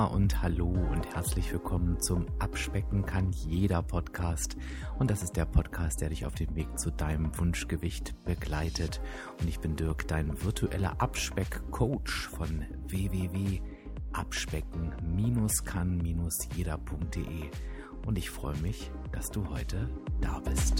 und hallo und herzlich willkommen zum Abspecken kann jeder Podcast. Und das ist der Podcast, der dich auf dem Weg zu deinem Wunschgewicht begleitet. Und ich bin Dirk, dein virtueller Abspeck-Coach von www.abspecken-kann-jeder.de. Und ich freue mich, dass du heute da bist.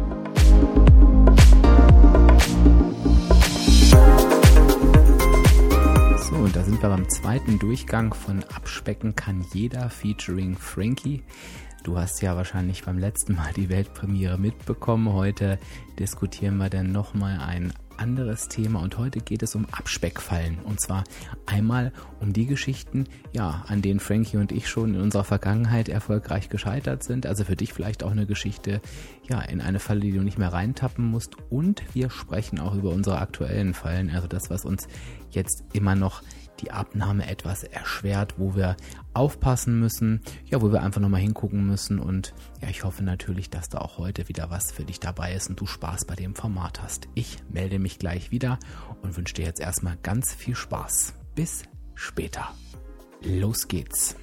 So, und da sind wir beim zweiten Durchgang von Abspecken kann jeder featuring Frankie. Du hast ja wahrscheinlich beim letzten Mal die Weltpremiere mitbekommen. Heute diskutieren wir dann nochmal ein anderes Thema und heute geht es um Abspeckfallen. Und zwar einmal um die Geschichten, an denen Frankie und ich schon in unserer Vergangenheit erfolgreich gescheitert sind. Also für dich vielleicht auch eine Geschichte, in eine Falle, die du nicht mehr reintappen musst. Und wir sprechen auch über unsere aktuellen Fallen, also das, was uns jetzt immer noch die Abnahme etwas erschwert, wo wir aufpassen müssen, wo wir einfach nochmal hingucken müssen und ich hoffe natürlich, dass da auch heute wieder was für dich dabei ist und du Spaß bei dem Format hast. Ich melde mich gleich wieder und wünsche dir jetzt erstmal ganz viel Spaß. Bis später. Los geht's.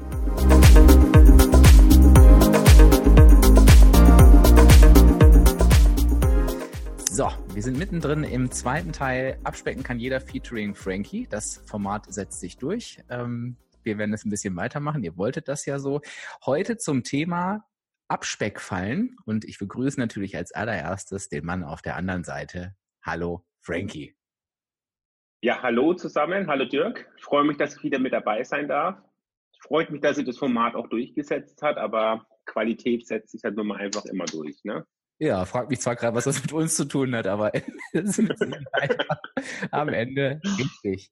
So, wir sind mittendrin im zweiten Teil Abspecken kann jeder featuring Frankie. Das Format setzt sich durch. Wir werden es ein bisschen weitermachen. Ihr wolltet das ja so. Heute zum Thema Abspeckfallen. Und ich begrüße natürlich als allererstes den Mann auf der anderen Seite. Hallo, Frankie. Ja, hallo zusammen. Hallo Dirk. Ich freue mich, dass ich wieder mit dabei sein darf. Freut mich, dass sich das Format auch durchgesetzt hat, aber Qualität setzt sich halt nun mal einfach immer durch, ne? Ja, fragt mich zwar gerade, was das mit uns zu tun hat, aber es ist am Ende richtig.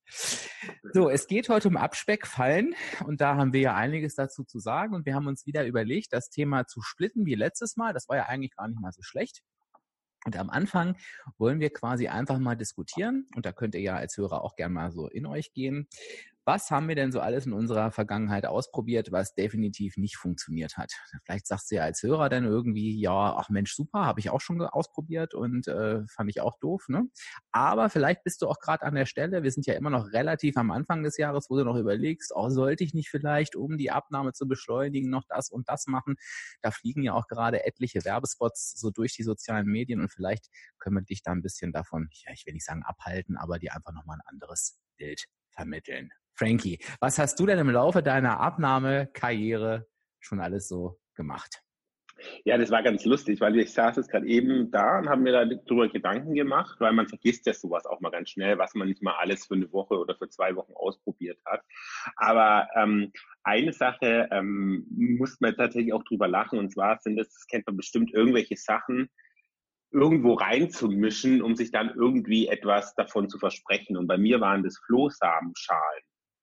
So, es geht heute um Abspeckfallen und da haben wir ja einiges dazu zu sagen und wir haben uns wieder überlegt, das Thema zu splitten wie letztes Mal. Das war ja eigentlich gar nicht mal so schlecht. Und am Anfang wollen wir quasi einfach mal diskutieren und da könnt ihr ja als Hörer auch gerne mal so in euch gehen. Was haben wir denn so alles in unserer Vergangenheit ausprobiert, was definitiv nicht funktioniert hat? Vielleicht sagst du ja als Hörer dann irgendwie, ach Mensch, super, habe ich auch schon ausprobiert und fand ich auch doof, ne? Aber vielleicht bist du auch gerade an der Stelle, wir sind ja immer noch relativ am Anfang des Jahres, wo du noch überlegst, sollte ich nicht vielleicht, um die Abnahme zu beschleunigen, noch das und das machen? Da fliegen ja auch gerade etliche Werbespots so durch die sozialen Medien und vielleicht können wir dich da ein bisschen davon, ich will nicht sagen abhalten, aber dir einfach nochmal ein anderes Bild vermitteln. Frankie, was hast du denn im Laufe deiner Abnahmekarriere schon alles so gemacht? Ja, das war ganz lustig, weil ich saß jetzt gerade eben da und habe mir darüber Gedanken gemacht, weil man vergisst ja sowas auch mal ganz schnell, was man nicht mal alles für eine Woche oder für 2 Wochen ausprobiert hat. Aber eine Sache muss man tatsächlich auch drüber lachen und zwar das kennt man bestimmt, irgendwelche Sachen irgendwo reinzumischen, um sich dann irgendwie etwas davon zu versprechen. Und bei mir waren das Flohsamenschalen.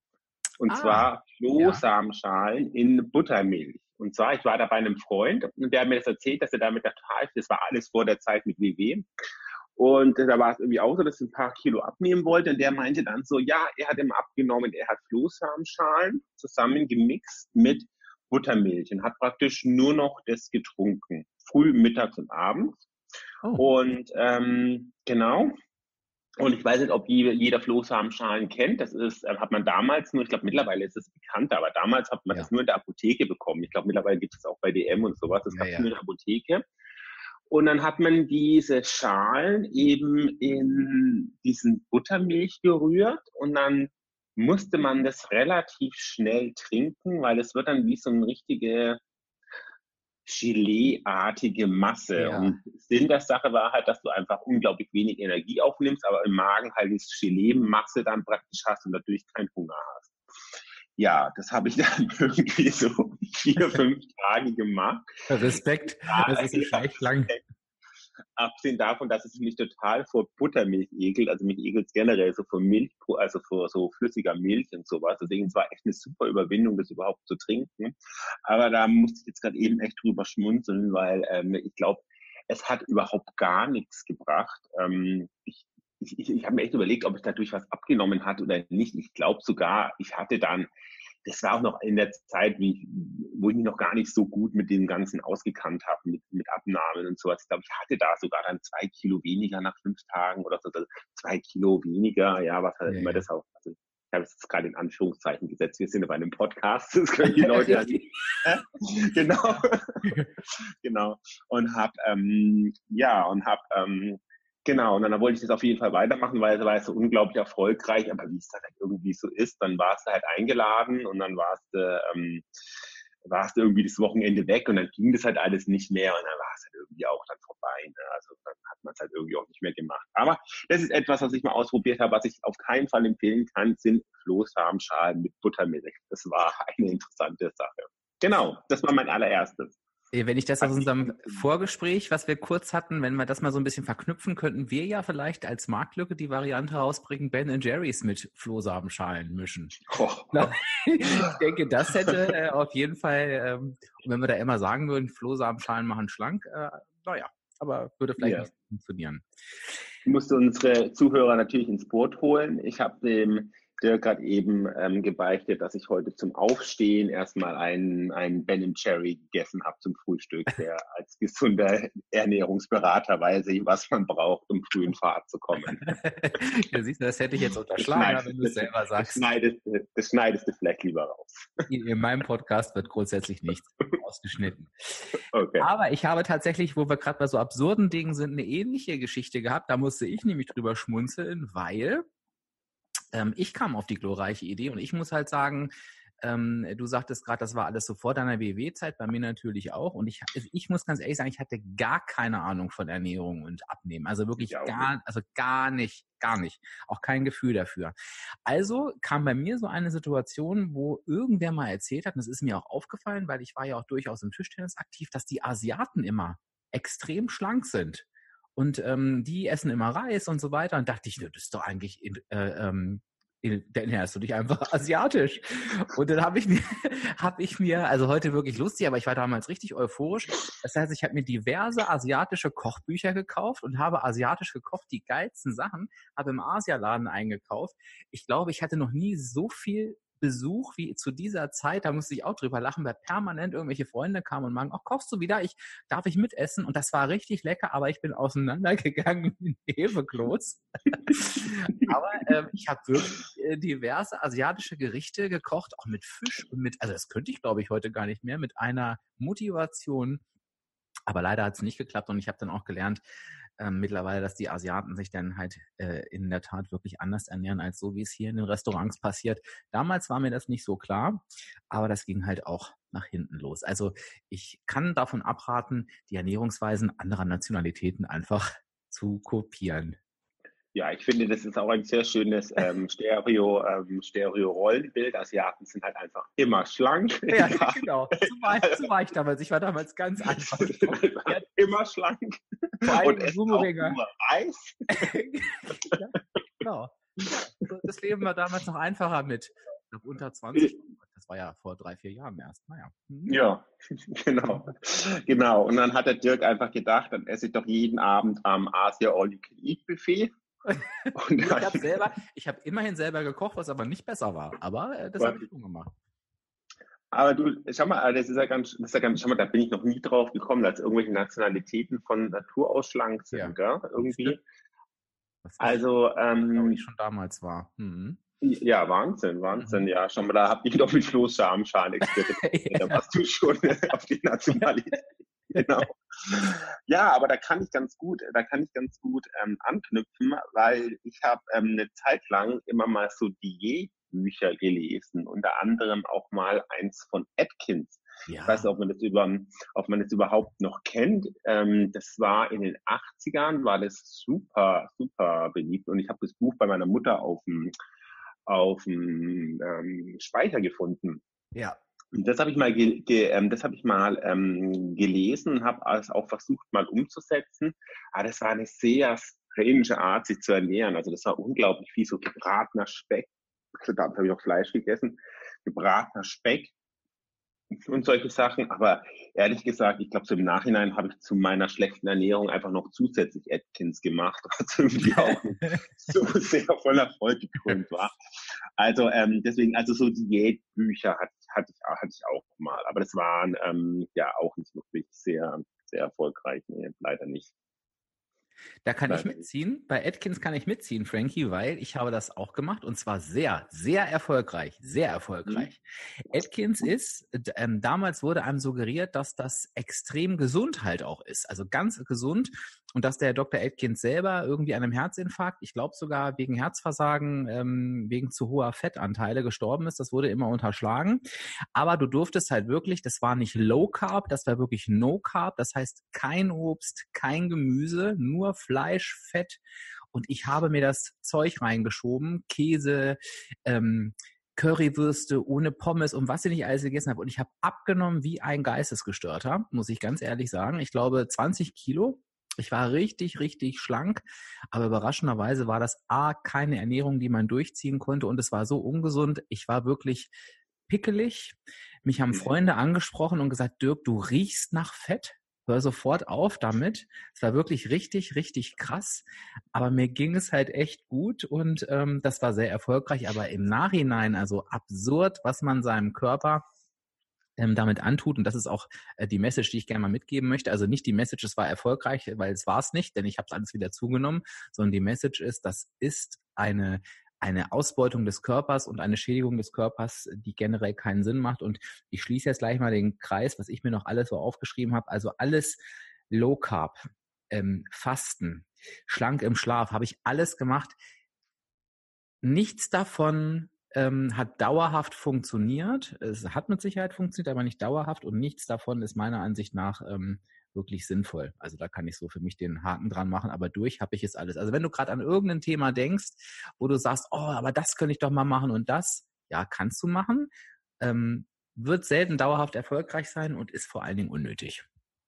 Und zwar Flohsamenschalen in Buttermilch. Und zwar, ich war da bei einem Freund und der hat mir das erzählt, dass er damit total, das war alles vor der Zeit mit WW. Und da war es irgendwie auch so, dass er ein paar Kilo abnehmen wollte. Und der meinte dann so, er hat immer abgenommen, er hat Flohsamenschalen zusammen gemixt mit Buttermilch und hat praktisch nur noch das getrunken. Früh, mittags und abends. Oh. Und genau. Und ich weiß nicht, ob jeder Flohsamenschalen kennt. Das hat man damals nur, ich glaube mittlerweile ist es bekannter, aber damals hat man das nur in der Apotheke bekommen. Ich glaube mittlerweile gibt es auch bei DM und sowas. Das gab es nur in der Apotheke. Und dann hat man diese Schalen eben in diesen Buttermilch gerührt und dann musste man das relativ schnell trinken, weil es wird dann wie so eine richtige Gelee-artige Masse. Ja. Und Sinn der Sache war halt, dass du einfach unglaublich wenig Energie aufnimmst, aber im Magen halt diese Gelee-Masse dann praktisch hast und dadurch keinen Hunger hast. Ja, das habe ich dann irgendwie so 4-5 Tage gemacht. Respekt, das ist echt lang. Abgesehen davon, dass es mich total vor Buttermilch ekelt, also mich ekelt es generell so vor Milch, also vor so flüssiger Milch und sowas. Deswegen war echt eine super Überwindung, das überhaupt zu trinken. Aber da musste ich jetzt gerade eben echt drüber schmunzeln, weil ich glaube, es hat überhaupt gar nichts gebracht. Ich habe mir echt überlegt, ob ich dadurch was abgenommen hatte oder nicht. Ich glaube sogar, ich hatte dann, das war auch noch in der Zeit, wo ich mich noch gar nicht so gut mit dem Ganzen ausgekannt habe, mit Abnahmen und sowas. Ich glaube, ich hatte da sogar dann 2 Kilo weniger nach 5 Tagen oder so, 2 Kilo weniger, was halt immer das auch. Also ich habe es jetzt gerade in Anführungszeichen gesetzt, wir sind ja bei einem Podcast, das können die Leute ja nicht. Genau. Genau. Und genau, und dann wollte ich das auf jeden Fall weitermachen, weil es war so unglaublich erfolgreich, aber wie es dann halt irgendwie so ist, dann warst du halt eingeladen und dann warst du irgendwie das Wochenende weg und dann ging das halt alles nicht mehr und dann war es halt irgendwie auch dann vorbei. Ne? Also dann hat man es halt irgendwie auch nicht mehr gemacht. Aber das ist etwas, was ich mal ausprobiert habe, was ich auf keinen Fall empfehlen kann, sind Flohsamenschalen mit Buttermilch. Das war eine interessante Sache. Genau, das war mein allererstes. Wenn ich das aus unserem Vorgespräch, was wir kurz hatten, wenn wir das mal so ein bisschen verknüpfen, könnten wir ja vielleicht als Marktlücke die Variante rausbringen, Ben Jerry's mit Flohsamenschalen mischen. Oh. Ich denke, das hätte auf jeden Fall, und wenn wir da immer sagen würden, Flohsamenschalen machen schlank, naja, aber würde vielleicht nicht funktionieren. Ich musste unsere Zuhörer natürlich ins Boot holen. Ich habe dem Dirk gerade eben gebeichtet, dass ich heute zum Aufstehen erstmal einen Ben Jerry gegessen habe zum Frühstück, der als gesunder Ernährungsberater weiß ich, was man braucht, um früh in Fahrt zu kommen. Ja, siehst du, das hätte ich jetzt unterschlagen, wenn du es selber sagst. Das schneidest du vielleicht lieber raus. In meinem Podcast wird grundsätzlich nichts ausgeschnitten. Okay. Aber ich habe tatsächlich, wo wir gerade bei so absurden Dingen sind, eine ähnliche Geschichte gehabt. Da musste ich nämlich drüber schmunzeln, weil ich kam auf die glorreiche Idee und ich muss halt sagen, du sagtest gerade, das war alles so vor deiner WW-Zeit, bei mir natürlich auch. Und ich muss ganz ehrlich sagen, ich hatte gar keine Ahnung von Ernährung und Abnehmen. Also wirklich gar nicht. Auch kein Gefühl dafür. Also kam bei mir so eine Situation, wo irgendwer mal erzählt hat, und das ist mir auch aufgefallen, weil ich war ja auch durchaus im Tischtennis aktiv, dass die Asiaten immer extrem schlank sind. Und die essen immer Reis und so weiter. Und dachte ich, das ist doch eigentlich, ernährst du dich einfach asiatisch. Und dann habe ich mir, also heute wirklich lustig, aber ich war damals richtig euphorisch. Das heißt, ich habe mir diverse asiatische Kochbücher gekauft und habe asiatisch gekocht, die geilsten Sachen, habe im Asialaden eingekauft. Ich glaube, ich hatte noch nie so viel Besuch wie zu dieser Zeit, da musste ich auch drüber lachen, weil permanent irgendwelche Freunde kamen und meinen, ach, kochst du wieder? Darf ich mitessen? Und das war richtig lecker, aber ich bin auseinandergegangen wie ein Hefekloß. Aber ich habe wirklich diverse asiatische Gerichte gekocht, auch mit Fisch und also das könnte ich, glaube ich, heute gar nicht mehr, mit einer Motivation. Aber leider hat es nicht geklappt und ich habe dann auch gelernt, mittlerweile, dass die Asiaten sich dann halt in der Tat wirklich anders ernähren, als so, wie es hier in den Restaurants passiert. Damals war mir das nicht so klar, aber das ging halt auch nach hinten los. Also ich kann davon abraten, die Ernährungsweisen anderer Nationalitäten einfach zu kopieren. Ja, ich finde, das ist auch ein sehr schönes Stereo-Rollenbild. Asiaten sind halt einfach immer schlank. Ja, genau. So war ich damals. Ich war damals ganz einfach. Immer schlank. Vor allem und Boomerang. Eis. Ja, genau. Das Leben war damals noch einfacher mit, ich glaube, unter 20. Das war ja vor 3-4 Jahren erst. Naja. Ja, genau. Und dann hat der Dirk einfach gedacht, dann esse ich doch jeden Abend am Asia All-You-Can-Eat-Buffet. Und ich habe immerhin selber gekocht, was aber nicht besser war. Aber das habe ich schon gemacht. Aber du, schau mal, schau mal, da bin ich noch nie drauf gekommen, dass irgendwelche Nationalitäten von Natur aus schlank sind, ja, gell? Irgendwie. Also, wie schon damals war. Mhm. Ja, Wahnsinn. Ja, schau mal, da hab ich doch mit Flohsamenschalen experimentiert. Ja. Da warst du schon auf die Nationalität. Genau. Ja, aber da kann ich ganz gut anknüpfen, weil ich habe eine Zeit lang immer mal so Diätbücher gelesen, unter anderem auch mal eins von Atkins. Ja. Ich weiß nicht, ob man das überhaupt noch kennt. Das war in den 80ern, war das super, super beliebt und ich habe das Buch bei meiner Mutter auf dem Speicher gefunden. Ja. Und das habe ich mal gelesen und habe es auch versucht mal umzusetzen. Aber das war eine sehr strange Art, sich zu ernähren. Also das war unglaublich viel so gebratener Speck. Da habe ich auch Fleisch gegessen. Gebratener Speck und solche Sachen. Aber ehrlich gesagt, ich glaube, so im Nachhinein habe ich zu meiner schlechten Ernährung einfach noch zusätzlich Atkins gemacht, was irgendwie auch so sehr voll Erfolg gekrönt war. Also deswegen, also so Diätbücher hatte ich auch mal. Aber das waren ja auch nicht wirklich sehr, sehr erfolgreich. Nee, leider nicht. Da kann ich mitziehen. Bei Atkins kann ich mitziehen, Frankie, weil ich habe das auch gemacht und zwar sehr, sehr erfolgreich. Sehr erfolgreich. Atkins ist, damals wurde einem suggeriert, dass das extrem gesund halt auch ist. Also ganz gesund. Und dass der Dr. Atkins selber irgendwie an einem Herzinfarkt, ich glaube sogar wegen Herzversagen, wegen zu hoher Fettanteile gestorben ist. Das wurde immer unterschlagen. Aber du durftest halt wirklich, das war nicht Low Carb, das war wirklich No Carb. Das heißt kein Obst, kein Gemüse, nur Fleisch, Fett. Und ich habe mir das Zeug reingeschoben, Käse, Currywürste ohne Pommes und was ich nicht alles gegessen habe. Und ich habe abgenommen wie ein Geistesgestörter, muss ich ganz ehrlich sagen. Ich glaube 20 Kilo. Ich war richtig, richtig schlank, aber überraschenderweise war das keine Ernährung, die man durchziehen konnte und es war so ungesund. Ich war wirklich pickelig. Mich haben Freunde angesprochen und gesagt, Dirk, du riechst nach Fett. Hör sofort auf damit. Es war wirklich richtig, richtig krass. Aber mir ging es halt echt gut und das war sehr erfolgreich. Aber im Nachhinein, also absurd, was man seinem Körper damit antut. Und das ist auch die Message, die ich gerne mal mitgeben möchte. Also nicht die Message, es war erfolgreich, weil es war es nicht, denn ich habe es alles wieder zugenommen, sondern die Message ist, das ist eine Ausbeutung des Körpers und eine Schädigung des Körpers, die generell keinen Sinn macht. Und ich schließe jetzt gleich mal den Kreis, was ich mir noch alles so aufgeschrieben habe. Also alles Low Carb, Fasten, schlank im Schlaf, habe ich alles gemacht. Nichts davon hat dauerhaft funktioniert. Es hat mit Sicherheit funktioniert, aber nicht dauerhaft und nichts davon ist meiner Ansicht nach wirklich sinnvoll. Also da kann ich so für mich den Haken dran machen, aber durch habe ich es alles. Also wenn du gerade an irgendein Thema denkst, wo du sagst, oh, aber das könnte ich doch mal machen und das, ja, kannst du machen, wird selten dauerhaft erfolgreich sein und ist vor allen Dingen unnötig.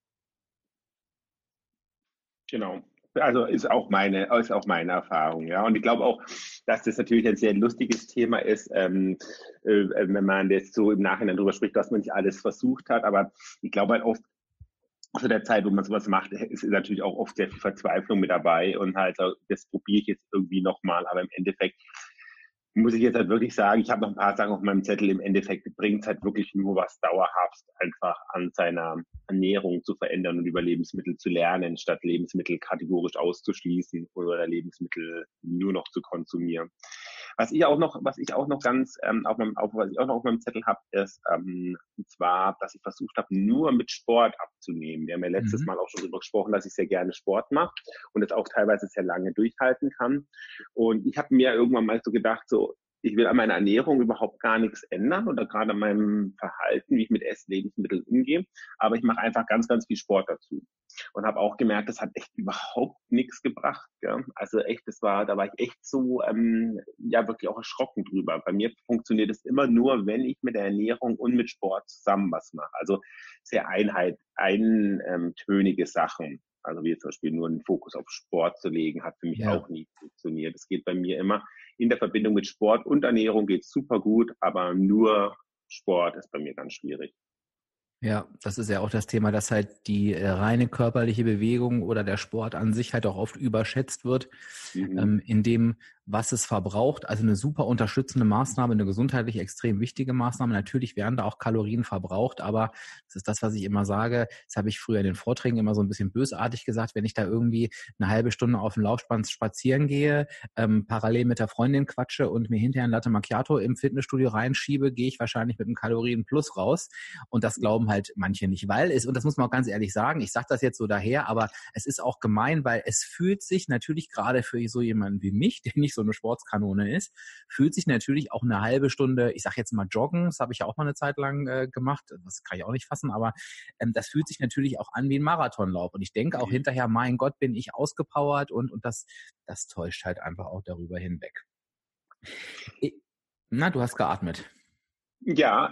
Genau. Also ist auch meine Erfahrung, ja. Und ich glaube auch, dass das natürlich ein sehr lustiges Thema ist, wenn man jetzt so im Nachhinein darüber spricht, dass man nicht alles versucht hat. Aber ich glaube halt oft, zu der Zeit, wo man sowas macht, ist natürlich auch oft sehr viel Verzweiflung mit dabei und halt, das probiere ich jetzt irgendwie nochmal. Aber im Endeffekt muss ich jetzt halt wirklich sagen, ich habe noch ein paar Sachen auf meinem Zettel. Im Endeffekt bringt es halt wirklich nur was dauerhaft einfach an seiner Ernährung zu verändern und über Lebensmittel zu lernen, statt Lebensmittel kategorisch auszuschließen oder Lebensmittel nur noch zu konsumieren. Was ich auch noch ganz was ich auch noch auf meinem Zettel habe, ist und zwar, dass ich versucht habe, nur mit Sport abzunehmen. Wir haben ja letztes Mal auch schon darüber gesprochen, dass ich sehr gerne Sport mache und es auch teilweise sehr lange durchhalten kann. Und ich habe mir irgendwann mal so gedacht, so, ich will an meiner Ernährung überhaupt gar nichts ändern oder gerade an meinem Verhalten, wie ich mit Lebensmitteln umgehe, aber ich mache einfach ganz, ganz viel Sport dazu. Und habe auch gemerkt, das hat echt überhaupt nichts gebracht. Gell? Also echt, da war ich echt so, wirklich auch erschrocken drüber. Bei mir funktioniert es immer nur, wenn ich mit der Ernährung und mit Sport zusammen was mache. Also sehr eintönige Sachen. Also wie zum Beispiel nur einen Fokus auf Sport zu legen, hat für mich auch nie funktioniert. Es geht bei mir immer in der Verbindung mit Sport und Ernährung geht super gut, aber nur Sport ist bei mir ganz schwierig. Ja, das ist ja auch das Thema, dass halt die reine körperliche Bewegung oder der Sport an sich halt auch oft überschätzt wird, in dem, was es verbraucht. Also eine super unterstützende Maßnahme, eine gesundheitlich extrem wichtige Maßnahme. Natürlich werden da auch Kalorien verbraucht, aber das ist das, was ich immer sage. Das habe ich früher in den Vorträgen immer so ein bisschen bösartig gesagt, wenn ich da irgendwie eine halbe Stunde auf dem Laufband spazieren gehe, parallel mit der Freundin quatsche und mir hinterher ein Latte Macchiato im Fitnessstudio reinschiebe, gehe ich wahrscheinlich mit einem Kalorienplus raus. Und das glauben halt manche nicht, weil es, und das muss man auch ganz ehrlich sagen, ich sage das jetzt so daher, aber es ist auch gemein, weil es fühlt sich natürlich gerade für so jemanden wie mich, der nicht so eine Sportskanone ist, fühlt sich natürlich auch eine halbe Stunde, ich sage jetzt mal joggen, das habe ich ja auch mal eine Zeit lang gemacht, das kann ich auch nicht fassen, aber das fühlt sich natürlich auch an wie ein Marathonlauf und ich denke auch hinterher, mein Gott, bin ich ausgepowert und das täuscht halt einfach auch darüber hinweg. Na, du hast geatmet. Ja,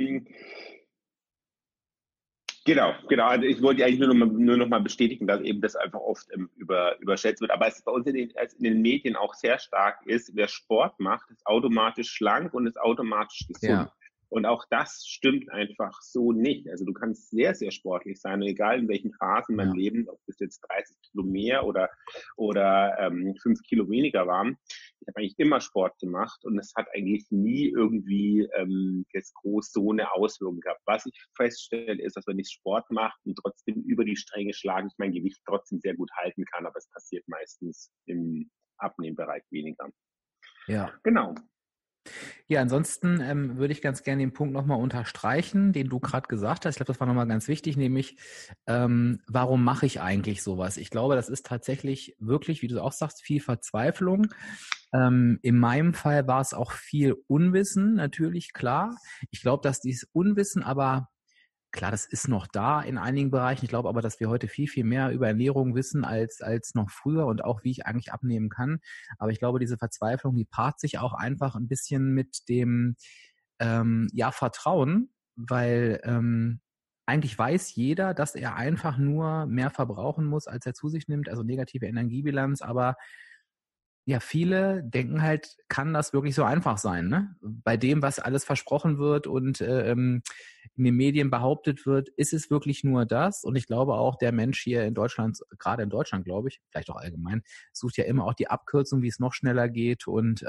Genau. Also ich wollte eigentlich nur noch mal bestätigen, dass eben das einfach oft überschätzt wird. Aber es bei uns in den Medien auch sehr stark ist, wer Sport macht, ist automatisch schlank und ist automatisch gesund. Ja. Und auch das stimmt einfach so nicht. Also du kannst sehr, sehr sportlich sein, egal in welchen Phasen Ja. mein Leben, ob das jetzt 30 Kilo mehr oder 5 Kilo weniger waren. Ich habe eigentlich immer Sport gemacht und es hat eigentlich nie irgendwie jetzt groß so eine Auswirkung gehabt. Was ich feststelle, ist, dass wenn ich Sport mache und trotzdem über die Stränge schlage, ich mein Gewicht trotzdem sehr gut halten kann, aber es passiert meistens im Abnehmbereich weniger. Ja. Genau. Ja, ansonsten würde ich ganz gerne den Punkt nochmal unterstreichen, den du gerade gesagt hast. Ich glaube, das war nochmal ganz wichtig, nämlich warum mache ich eigentlich sowas? Ich glaube, das ist tatsächlich wirklich, wie du auch sagst, viel Verzweiflung. In meinem Fall war es auch viel Unwissen, natürlich, klar. Ich glaube, dass dieses Unwissen aber, klar, das ist noch da in einigen Bereichen. Ich glaube aber, dass wir heute viel, viel mehr über Ernährung wissen als noch früher und auch, wie ich eigentlich abnehmen kann. Aber ich glaube, diese Verzweiflung, die paart sich auch einfach ein bisschen mit dem Vertrauen, weil eigentlich weiß jeder, dass er einfach nur mehr verbrauchen muss, als er zu sich nimmt, also negative Energiebilanz, aber ja, viele denken halt, kann das wirklich so einfach sein, ne? Bei dem, was alles versprochen wird und in den Medien behauptet wird, ist es wirklich nur das? Und ich glaube auch, der Mensch hier in Deutschland, gerade in Deutschland, glaube ich, vielleicht auch allgemein, sucht ja immer auch die Abkürzung, wie es noch schneller geht und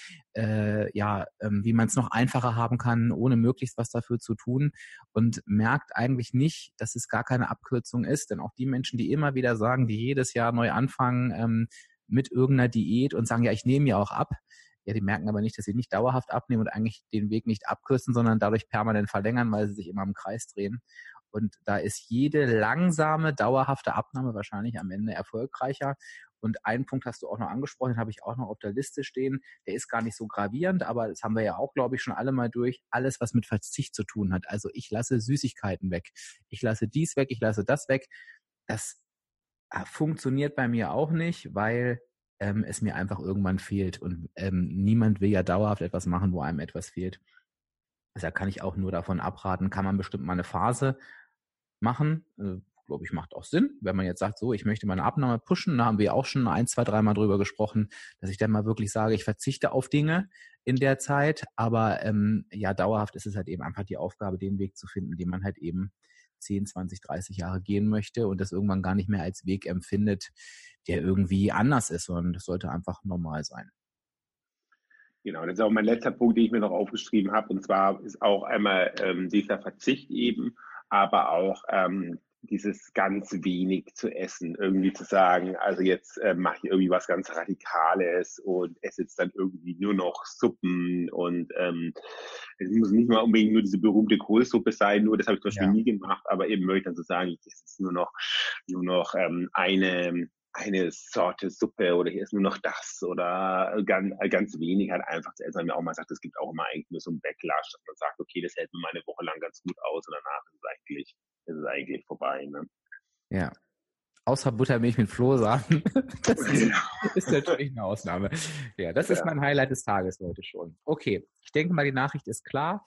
wie man es noch einfacher haben kann, ohne möglichst was dafür zu tun und merkt eigentlich nicht, dass es gar keine Abkürzung ist. Denn auch die Menschen, die immer wieder sagen, die jedes Jahr neu anfangen, mit irgendeiner Diät und sagen, ja, ich nehme ja auch ab. Ja, die merken aber nicht, dass sie nicht dauerhaft abnehmen und eigentlich den Weg nicht abkürzen, sondern dadurch permanent verlängern, weil sie sich immer im Kreis drehen. Und da ist jede langsame, dauerhafte Abnahme wahrscheinlich am Ende erfolgreicher. Und einen Punkt hast du auch noch angesprochen, den habe ich auch noch auf der Liste stehen. Der ist gar nicht so gravierend, aber das haben wir ja auch, glaube ich, schon alle mal durch. Alles, was mit Verzicht zu tun hat. Also ich lasse Süßigkeiten weg. Ich lasse dies weg, ich lasse das weg. Das funktioniert bei mir auch nicht, weil es mir einfach irgendwann fehlt. Und niemand will ja dauerhaft etwas machen, wo einem etwas fehlt. Also da kann ich auch nur davon abraten, kann man bestimmt mal eine Phase machen. Glaube ich, macht auch Sinn. Wenn man jetzt sagt, so, ich möchte meine Abnahme pushen, da haben wir auch schon 1, 2, 3 Mal drüber gesprochen, dass ich dann mal wirklich sage, ich verzichte auf Dinge in der Zeit. Aber dauerhaft ist es halt eben einfach die Aufgabe, den Weg zu finden, den man halt eben 10, 20, 30 Jahre gehen möchte und das irgendwann gar nicht mehr als Weg empfindet, der irgendwie anders ist, sondern das sollte einfach normal sein. Genau, das ist auch mein letzter Punkt, den ich mir noch aufgeschrieben habe. Und zwar ist auch einmal dieser Verzicht eben, aber auch dieses ganz wenig zu essen. Irgendwie zu sagen, also jetzt mache ich irgendwie was ganz Radikales und esse jetzt dann irgendwie nur noch Suppen und es muss nicht mal unbedingt nur diese berühmte Kohlsuppe sein, nur das habe ich zum Beispiel nie gemacht, aber eben möchte ich dann so sagen, ich esse jetzt nur noch eine Sorte Suppe oder hier ist nur noch das oder ganz wenig halt einfach zu essen. Weil mir auch mal sagt, es gibt auch immer eigentlich nur so einen Backlash, dass man sagt, okay, das hält mir mal eine Woche lang ganz gut aus und danach ist es eigentlich vorbei. Ne? Ja. Außer Buttermilch mit Flohsamen. Das ist natürlich eine Ausnahme. Ja, das ist mein Highlight des Tages heute schon. Okay, ich denke mal, die Nachricht ist klar.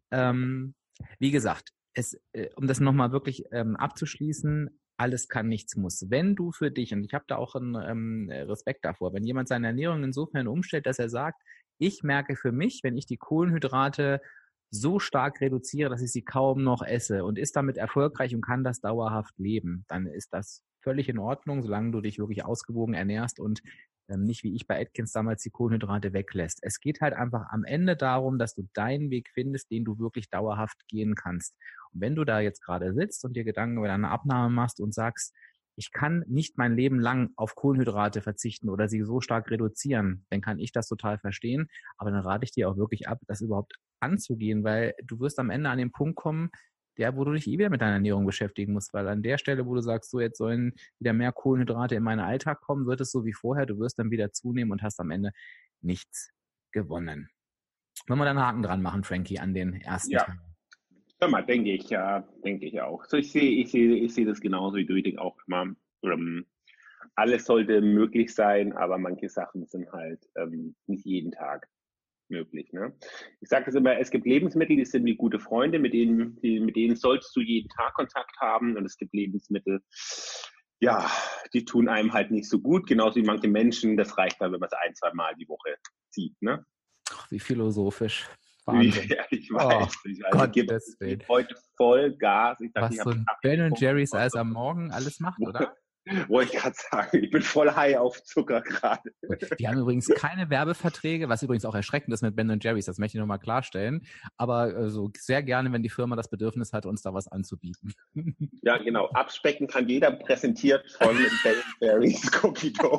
Wie gesagt, um das nochmal wirklich abzuschließen, alles kann, nichts muss. Wenn du für dich, und ich habe da auch einen Respekt davor, wenn jemand seine Ernährung insofern umstellt, dass er sagt, ich merke für mich, wenn ich die Kohlenhydrate so stark reduziere, dass ich sie kaum noch esse und ist damit erfolgreich und kann das dauerhaft leben, dann ist das völlig in Ordnung, solange du dich wirklich ausgewogen ernährst und nicht wie ich bei Atkins damals die Kohlenhydrate weglässt. Es geht halt einfach am Ende darum, dass du deinen Weg findest, den du wirklich dauerhaft gehen kannst. Und wenn du da jetzt gerade sitzt und dir Gedanken über deine Abnahme machst und sagst, ich kann nicht mein Leben lang auf Kohlenhydrate verzichten oder sie so stark reduzieren, dann kann ich das total verstehen. Aber dann rate ich dir auch wirklich ab, das überhaupt anzugehen, weil du wirst am Ende an den Punkt kommen, wo du dich wieder mit deiner Ernährung beschäftigen musst, weil an der Stelle, wo du sagst, so jetzt sollen wieder mehr Kohlenhydrate in meinen Alltag kommen, wird es so wie vorher, du wirst dann wieder zunehmen und hast am Ende nichts gewonnen. Wollen wir dann einen Haken dran machen, Frankie, an den ersten Teil? Ja, mal, denke ich auch. So, ich sehe das genauso wie du, ich denke auch immer, alles sollte möglich sein, aber manche Sachen sind halt nicht jeden Tag möglich. Ne? Ich sage das immer, es gibt Lebensmittel, die sind wie gute Freunde, mit denen sollst du jeden Tag Kontakt haben und es gibt Lebensmittel, ja, die tun einem halt nicht so gut, genauso wie manche Menschen, das reicht dann, wenn man es 1, 2 Mal die Woche zieht. Ne? Ach, wie philosophisch. Wahnsinn. Ja, ich Oh, weiß. Ich gebe heute voll Gas. Ich dachte, was so ein Ben Jerry's alles am Morgen alles macht, oder? Wollte ich gerade sagen, ich bin voll high auf Zucker gerade. Die haben übrigens keine Werbeverträge, was übrigens auch erschreckend ist mit Ben Jerry's, das möchte ich nochmal klarstellen. Aber so sehr gerne, wenn die Firma das Bedürfnis hat, uns da was anzubieten. Ja, genau. Abspecken kann jeder, präsentiert von Ben Jerry's Cookie Dough.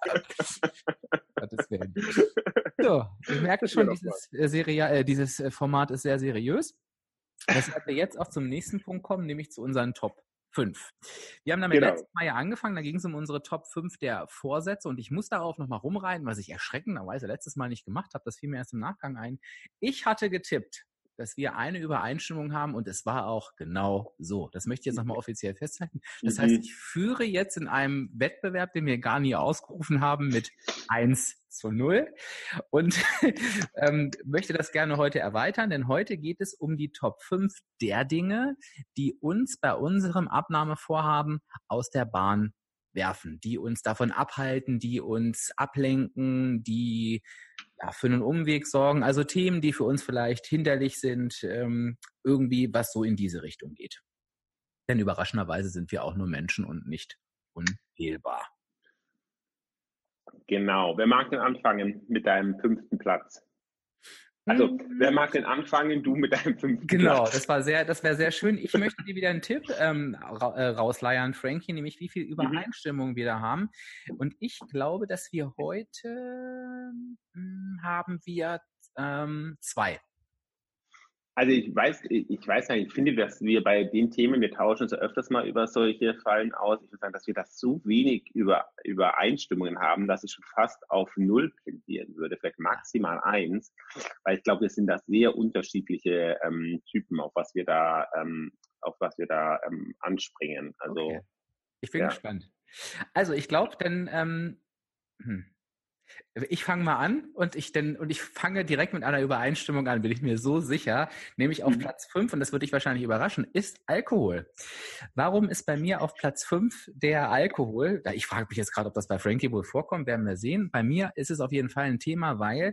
So, ich merke schon, dieses Format ist sehr seriös. Weshalb wir jetzt auch zum nächsten Punkt kommen, nämlich zu unseren Top 5. Wir haben damit letztes Mal ja angefangen, da ging es um unsere Top 5 der Vorsätze und ich muss darauf nochmal rumreiten, was ich erschreckenderweise letztes Mal nicht gemacht habe, das fiel mir erst im Nachgang ein. Ich hatte getippt, dass wir eine Übereinstimmung haben und es war auch genau so. Das möchte ich jetzt nochmal offiziell festhalten. Das heißt, ich führe jetzt in einem Wettbewerb, den wir gar nie ausgerufen haben, mit 1:0 und möchte das gerne heute erweitern, denn heute geht es um die Top 5 der Dinge, die uns bei unserem Abnahmevorhaben aus der Bahn werfen, die uns davon abhalten, die uns ablenken, die für einen Umweg sorgen, also Themen, die für uns vielleicht hinderlich sind, irgendwie was so in diese Richtung geht. Denn überraschenderweise sind wir auch nur Menschen und nicht unfehlbar. Genau. Wer mag denn anfangen mit deinem 5. Platz? Also, wer mag denn anfangen? Du mit deinem 5. Platz. Genau, das wäre sehr schön. Ich möchte dir wieder einen Tipp rausleiern, Frankie, nämlich wie viel Übereinstimmung wir da haben. Und ich glaube, dass wir heute haben wir 2. Also ich weiß nicht, ich finde, dass wir bei den Themen, wir tauschen uns ja öfters mal über solche Fallen aus. Ich würde sagen, dass wir das so wenig Übereinstimmungen haben, dass ich schon fast auf 0 plädieren würde, vielleicht maximal 1, weil ich glaube, wir sind da sehr unterschiedliche Typen, auf was wir da anspringen. Also okay. Ich bin gespannt. Also ich glaube, denn ich fange mal an und ich fange direkt mit einer Übereinstimmung an, bin ich mir so sicher, nämlich auf Platz 5, und das würde dich wahrscheinlich überraschen, ist Alkohol. Warum ist bei mir auf Platz 5 der Alkohol? Ich frage mich jetzt gerade, ob das bei Frankie wohl vorkommt, werden wir sehen. Bei mir ist es auf jeden Fall ein Thema, weil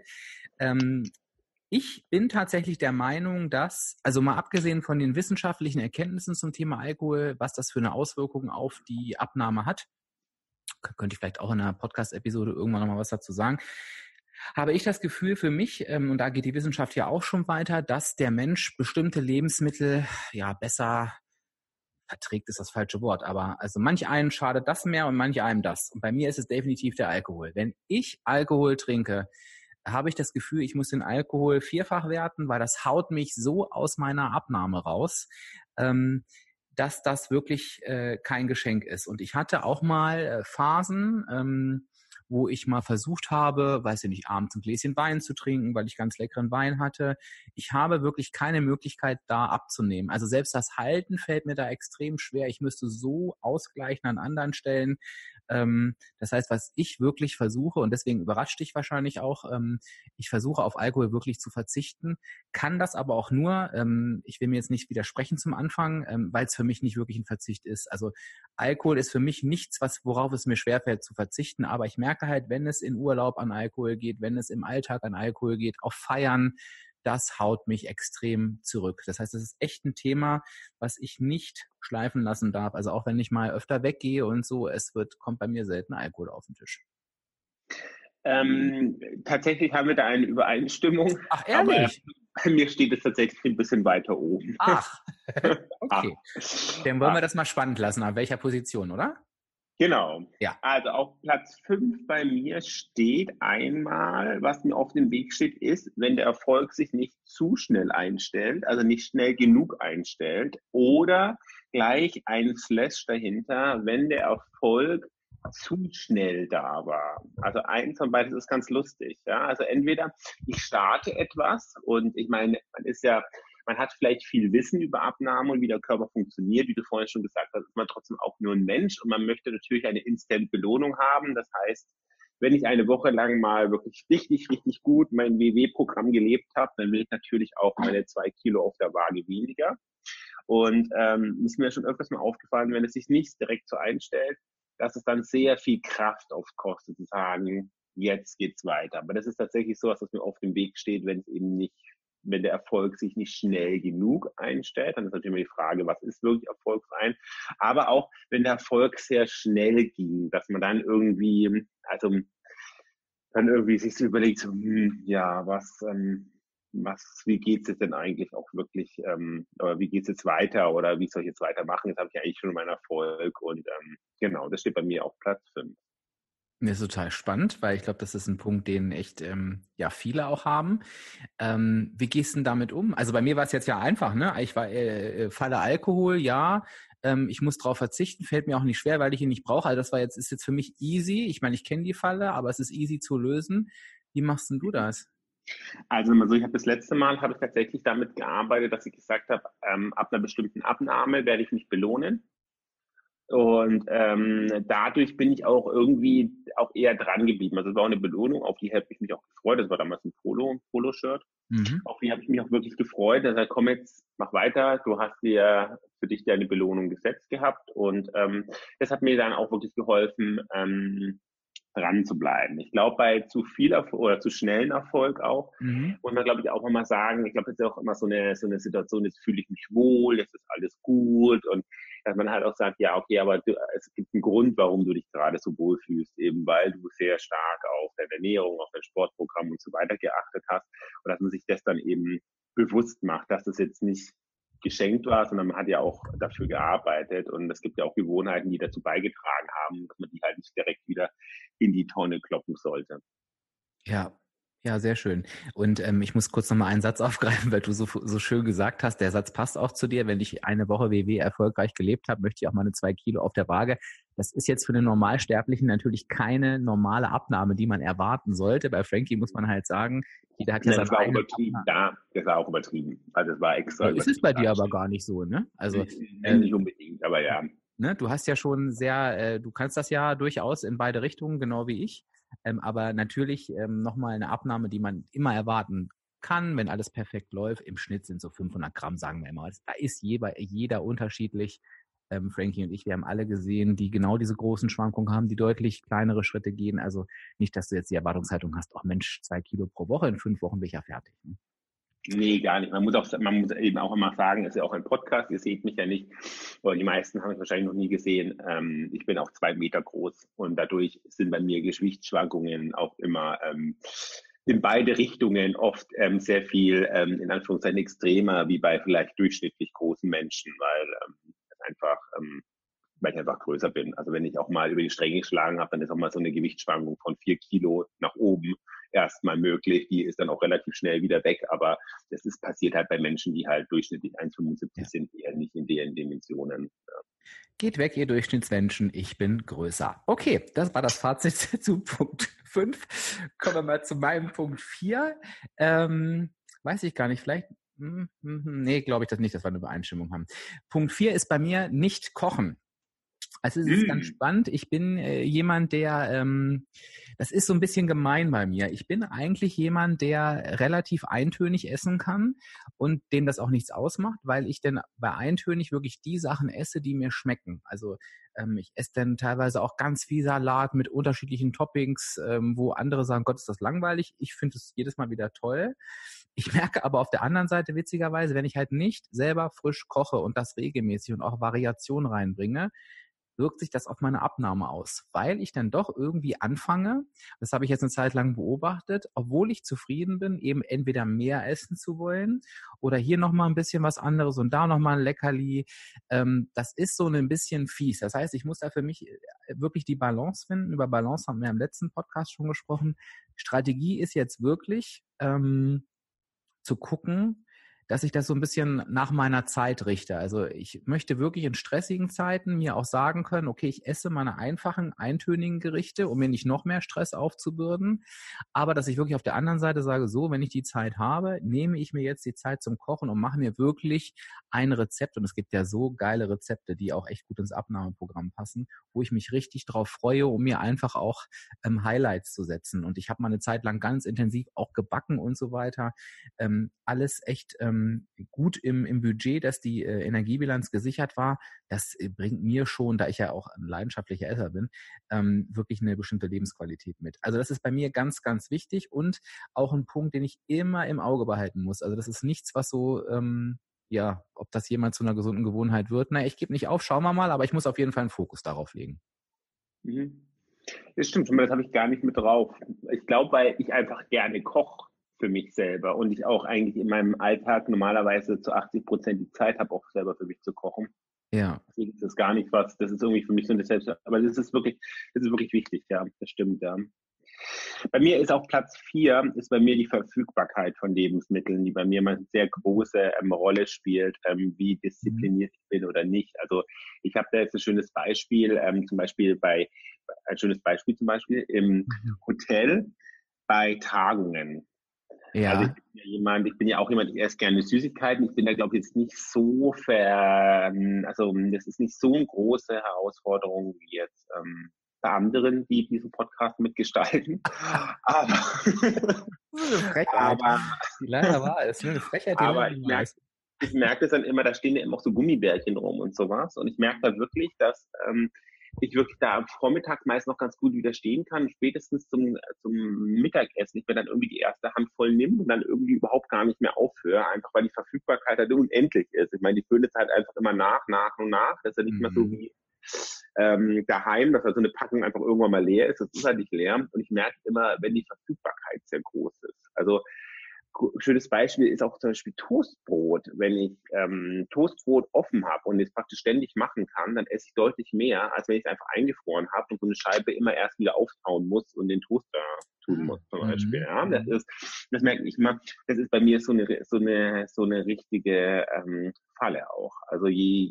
ich bin tatsächlich der Meinung, dass, also mal abgesehen von den wissenschaftlichen Erkenntnissen zum Thema Alkohol, was das für eine Auswirkung auf die Abnahme hat, könnte ich vielleicht auch in einer Podcast-Episode irgendwann nochmal was dazu sagen, habe ich das Gefühl für mich, und da geht die Wissenschaft ja auch schon weiter, dass der Mensch bestimmte Lebensmittel besser verträgt, ist das falsche Wort, aber also manch einen schadet das mehr und manch einem das. Und bei mir ist es definitiv der Alkohol. Wenn ich Alkohol trinke, habe ich das Gefühl, ich muss den Alkohol 4-fach werten, weil das haut mich so aus meiner Abnahme raus, dass das wirklich kein Geschenk ist. Und ich hatte auch mal Phasen, wo ich mal versucht habe, abends ein Gläschen Wein zu trinken, weil ich ganz leckeren Wein hatte. Ich habe wirklich keine Möglichkeit, da abzunehmen. Also selbst das Halten fällt mir da extrem schwer. Ich müsste so ausgleichen an anderen Stellen. Das heißt, was ich wirklich versuche, und deswegen überrascht dich wahrscheinlich auch, ich versuche auf Alkohol wirklich zu verzichten, kann das aber auch nur, ich will mir jetzt nicht widersprechen zum Anfang, weil es für mich nicht wirklich ein Verzicht ist. Also Alkohol ist für mich nichts, worauf es mir schwerfällt zu verzichten, aber ich merke halt, wenn es in Urlaub an Alkohol geht, wenn es im Alltag an Alkohol geht, auf Feiern, das haut mich extrem zurück. Das heißt, das ist echt ein Thema, was ich nicht schleifen lassen darf. Also auch wenn ich mal öfter weggehe und so, kommt bei mir selten Alkohol auf den Tisch. Tatsächlich haben wir da eine Übereinstimmung. Ach, ehrlich? Aber bei mir steht es tatsächlich ein bisschen weiter oben. Ach, okay. Dann wollen wir das mal spannend lassen. An welcher Position, oder? Genau. Ja. Also auf Platz 5 bei mir steht einmal, was mir auf dem Weg steht, ist, wenn der Erfolg sich nicht zu schnell einstellt, also nicht schnell genug einstellt, oder gleich ein Slash dahinter, wenn der Erfolg zu schnell da war. Also eins von beides ist ganz lustig. Ja? Also entweder ich starte etwas und ich meine, man hat vielleicht viel Wissen über Abnahme und wie der Körper funktioniert. Wie du vorhin schon gesagt hast, ist man trotzdem auch nur ein Mensch und man möchte natürlich eine Instant-Belohnung haben. Das heißt, wenn ich eine Woche lang mal wirklich richtig, richtig gut mein WW-Programm gelebt habe, dann will ich natürlich auch meine 2 Kilo auf der Waage weniger. Und ist mir schon öfters mal aufgefallen, wenn es sich nicht direkt so einstellt, dass es dann sehr viel Kraft aufkostet, zu sagen, jetzt geht's weiter. Aber das ist tatsächlich so, was mir auf dem Weg steht, wenn es eben nicht wenn der Erfolg sich nicht schnell genug einstellt, dann ist natürlich immer die Frage, was ist wirklich Erfolg sein? Aber auch, wenn der Erfolg sehr schnell ging, dass man dann irgendwie, also dann irgendwie sich so überlegt, so, ja, wie geht's jetzt denn eigentlich auch wirklich, oder wie geht's jetzt weiter oder wie soll ich jetzt weitermachen? Jetzt habe ich eigentlich schon meinen Erfolg und genau, das steht bei mir auf Platz 5. Das ist total spannend, weil ich glaube, das ist ein Punkt, den echt ja viele auch haben. Wie gehst du denn damit um? Also bei mir war es jetzt ja einfach, ne? Ich war Falle Alkohol, ja. Ich muss drauf verzichten, fällt mir auch nicht schwer, weil ich ihn nicht brauche. Also ist jetzt für mich easy. Ich meine, ich kenne die Falle, aber es ist easy zu lösen. Wie machst denn du das? Also ich habe das letzte Mal habe ich tatsächlich damit gearbeitet, dass ich gesagt habe, ab einer bestimmten Abnahme werde ich mich belohnen. Und dadurch bin ich auch irgendwie auch eher dran geblieben. Also es war auch eine Belohnung, auf die habe ich mich auch gefreut. Das war damals ein Polo-Shirt. Auf die habe ich mich auch wirklich gefreut. Also komm jetzt, mach weiter. Du hast dir für dich deine Belohnung gesetzt gehabt. Und das hat mir dann auch wirklich geholfen, dran zu bleiben. Ich glaube, bei zu viel oder zu schnellen Erfolg auch, muss man, glaube ich, auch immer sagen, ich glaube, das ist auch immer so eine Situation, jetzt fühle ich mich wohl, jetzt ist alles gut und dass man halt auch sagt, ja, okay, aber es gibt einen Grund, warum du dich gerade so wohl fühlst, eben weil du sehr stark auf deine Ernährung, auf dein Sportprogramm und so weiter geachtet hast und dass man sich das dann eben bewusst macht, dass das jetzt nicht geschenkt war, sondern man hat ja auch dafür gearbeitet und es gibt ja auch Gewohnheiten, die dazu beigetragen haben, dass man die halt nicht direkt wieder in die Tonne kloppen sollte. Ja, ja, sehr schön. Und ich muss kurz nochmal einen Satz aufgreifen, weil du so schön gesagt hast, der Satz passt auch zu dir. Wenn ich eine Woche WW erfolgreich gelebt habe, möchte ich auch meine 2 Kilo auf der Waage. Das ist jetzt für den Normalsterblichen natürlich keine normale Abnahme, die man erwarten sollte. Bei Frankie muss man halt sagen, jeder hat ja seine eigene übertrieben. Ja, das war auch übertrieben. Also es war extra übertrieben. Ist es bei dir aber gar nicht so, ne? Also nicht unbedingt, aber ja. Ne, du hast ja schon du kannst das ja durchaus in beide Richtungen, genau wie ich. Aber natürlich nochmal eine Abnahme, die man immer erwarten kann, wenn alles perfekt läuft. Im Schnitt sind so 500 Gramm, sagen wir immer. Da ist jeder unterschiedlich. Frankie und ich, wir haben alle gesehen, die genau diese großen Schwankungen haben, die deutlich kleinere Schritte gehen. Also nicht, dass du jetzt die Erwartungshaltung hast, ach Mensch, 2 Kilo pro Woche, in 5 Wochen bin ich ja fertig. Ne? Nee, gar nicht. Man muss eben auch immer sagen, es ist ja auch ein Podcast, ihr seht mich ja nicht, oder die meisten haben mich wahrscheinlich noch nie gesehen. Ich bin auch 2 Meter groß und dadurch sind bei mir Gewichtsschwankungen auch immer in beide Richtungen oft sehr viel, in Anführungszeichen, extremer wie bei vielleicht durchschnittlich großen Menschen, weil ich einfach größer bin. Also wenn ich auch mal über die Stränge geschlagen habe, dann ist auch mal so eine Gewichtsschwankung von 4 Kilo nach oben erstmal möglich. Die ist dann auch relativ schnell wieder weg, aber passiert halt bei Menschen, die halt durchschnittlich 1,75 sind, eher nicht in deren Dimensionen. Ja. Geht weg, ihr Durchschnittsmenschen, ich bin größer. Okay, das war das Fazit zu Punkt 5. Kommen wir mal zu meinem Punkt 4. Weiß ich gar nicht, vielleicht, nee, glaube ich das nicht, dass wir eine Übereinstimmung haben. Punkt 4 ist bei mir nicht kochen. Also es ist ganz spannend. Ich bin jemand, das ist so ein bisschen gemein bei mir. Ich bin eigentlich jemand, der relativ eintönig essen kann und dem das auch nichts ausmacht, weil ich dann bei eintönig wirklich die Sachen esse, die mir schmecken. Also ich esse dann teilweise auch ganz viel Salat mit unterschiedlichen Toppings, wo andere sagen, Gott, ist das langweilig. Ich finde es jedes Mal wieder toll. Ich merke aber auf der anderen Seite witzigerweise, wenn ich halt nicht selber frisch koche und das regelmäßig und auch Variation reinbringe, wirkt sich das auf meine Abnahme aus, weil ich dann doch irgendwie anfange, das habe ich jetzt eine Zeit lang beobachtet, obwohl ich zufrieden bin, eben entweder mehr essen zu wollen oder hier nochmal ein bisschen was anderes und da nochmal ein Leckerli. Das ist so ein bisschen fies. Das heißt, ich muss da für mich wirklich die Balance finden. Über Balance haben wir im letzten Podcast schon gesprochen. Strategie ist jetzt wirklich zu gucken, dass ich das so ein bisschen nach meiner Zeit richte. Also ich möchte wirklich in stressigen Zeiten mir auch sagen können, okay, ich esse meine einfachen, eintönigen Gerichte, um mir nicht noch mehr Stress aufzubürden. Aber dass ich wirklich auf der anderen Seite sage, so, wenn ich die Zeit habe, nehme ich mir jetzt die Zeit zum Kochen und mache mir wirklich ein Rezept. Und es gibt ja so geile Rezepte, die auch echt gut ins Abnahmeprogramm passen, wo ich mich richtig drauf freue, um mir einfach auch Highlights zu setzen. Und ich habe mal eine Zeit lang ganz intensiv auch gebacken und so weiter. Alles echt gut im Budget, dass die Energiebilanz gesichert war. Das bringt mir schon, da ich ja auch ein leidenschaftlicher Esser bin, wirklich eine bestimmte Lebensqualität mit. Also das ist bei mir ganz, ganz wichtig und auch ein Punkt, den ich immer im Auge behalten muss. Also das ist nichts, was so, ob das jemals zu einer gesunden Gewohnheit wird. Na, ich gebe nicht auf, schauen wir mal, aber ich muss auf jeden Fall einen Fokus darauf legen. Mhm. Das stimmt, das habe ich gar nicht mit drauf. Ich glaube, weil ich einfach gerne koche für mich selber und ich auch eigentlich in meinem Alltag normalerweise zu 80% die Zeit habe, auch selber für mich zu kochen. Ja. Deswegen ist das gar nicht was, das ist irgendwie für mich so eine Selbst, aber das ist wirklich wichtig, ja, das stimmt, ja. Bei mir ist auch Platz 4, ist bei mir die Verfügbarkeit von Lebensmitteln, die bei mir mal eine sehr große Rolle spielt, wie diszipliniert ich bin oder nicht. Also ich habe da jetzt ein schönes Beispiel, ein schönes Beispiel im Hotel bei Tagungen. Ja. Also ich bin ja auch jemand, ich esse gerne Süßigkeiten. Ich bin da, glaube ich, jetzt nicht so das ist nicht so eine große Herausforderung wie jetzt bei anderen, die diesen Podcast mitgestalten. Aber leider war es, ne? Eine Frechheit, aber ich merke das dann immer, da stehen ja immer auch so Gummibärchen rum und sowas. Und ich merke da wirklich, dass ich wirklich da am Vormittag meist noch ganz gut widerstehen kann, spätestens zum Mittagessen. Ich mir dann irgendwie die erste Handvoll nimm und dann irgendwie überhaupt gar nicht mehr aufhöre, einfach weil die Verfügbarkeit halt unendlich ist. Ich meine, die füllen es halt einfach immer nach. Das ist ja nicht mehr so wie daheim, dass halt so eine Packung einfach irgendwann mal leer ist. Das ist halt nicht leer. Und ich merke immer, wenn die Verfügbarkeit sehr groß ist. Also schönes Beispiel ist auch zum Beispiel Toastbrot. Wenn ich Toastbrot offen habe und es praktisch ständig machen kann, dann esse ich deutlich mehr, als wenn ich es einfach eingefroren habe und so eine Scheibe immer erst wieder auftauen muss und den Toaster tun muss zum Beispiel. Ja, das merke ich immer. Das ist bei mir so eine richtige Falle auch. Also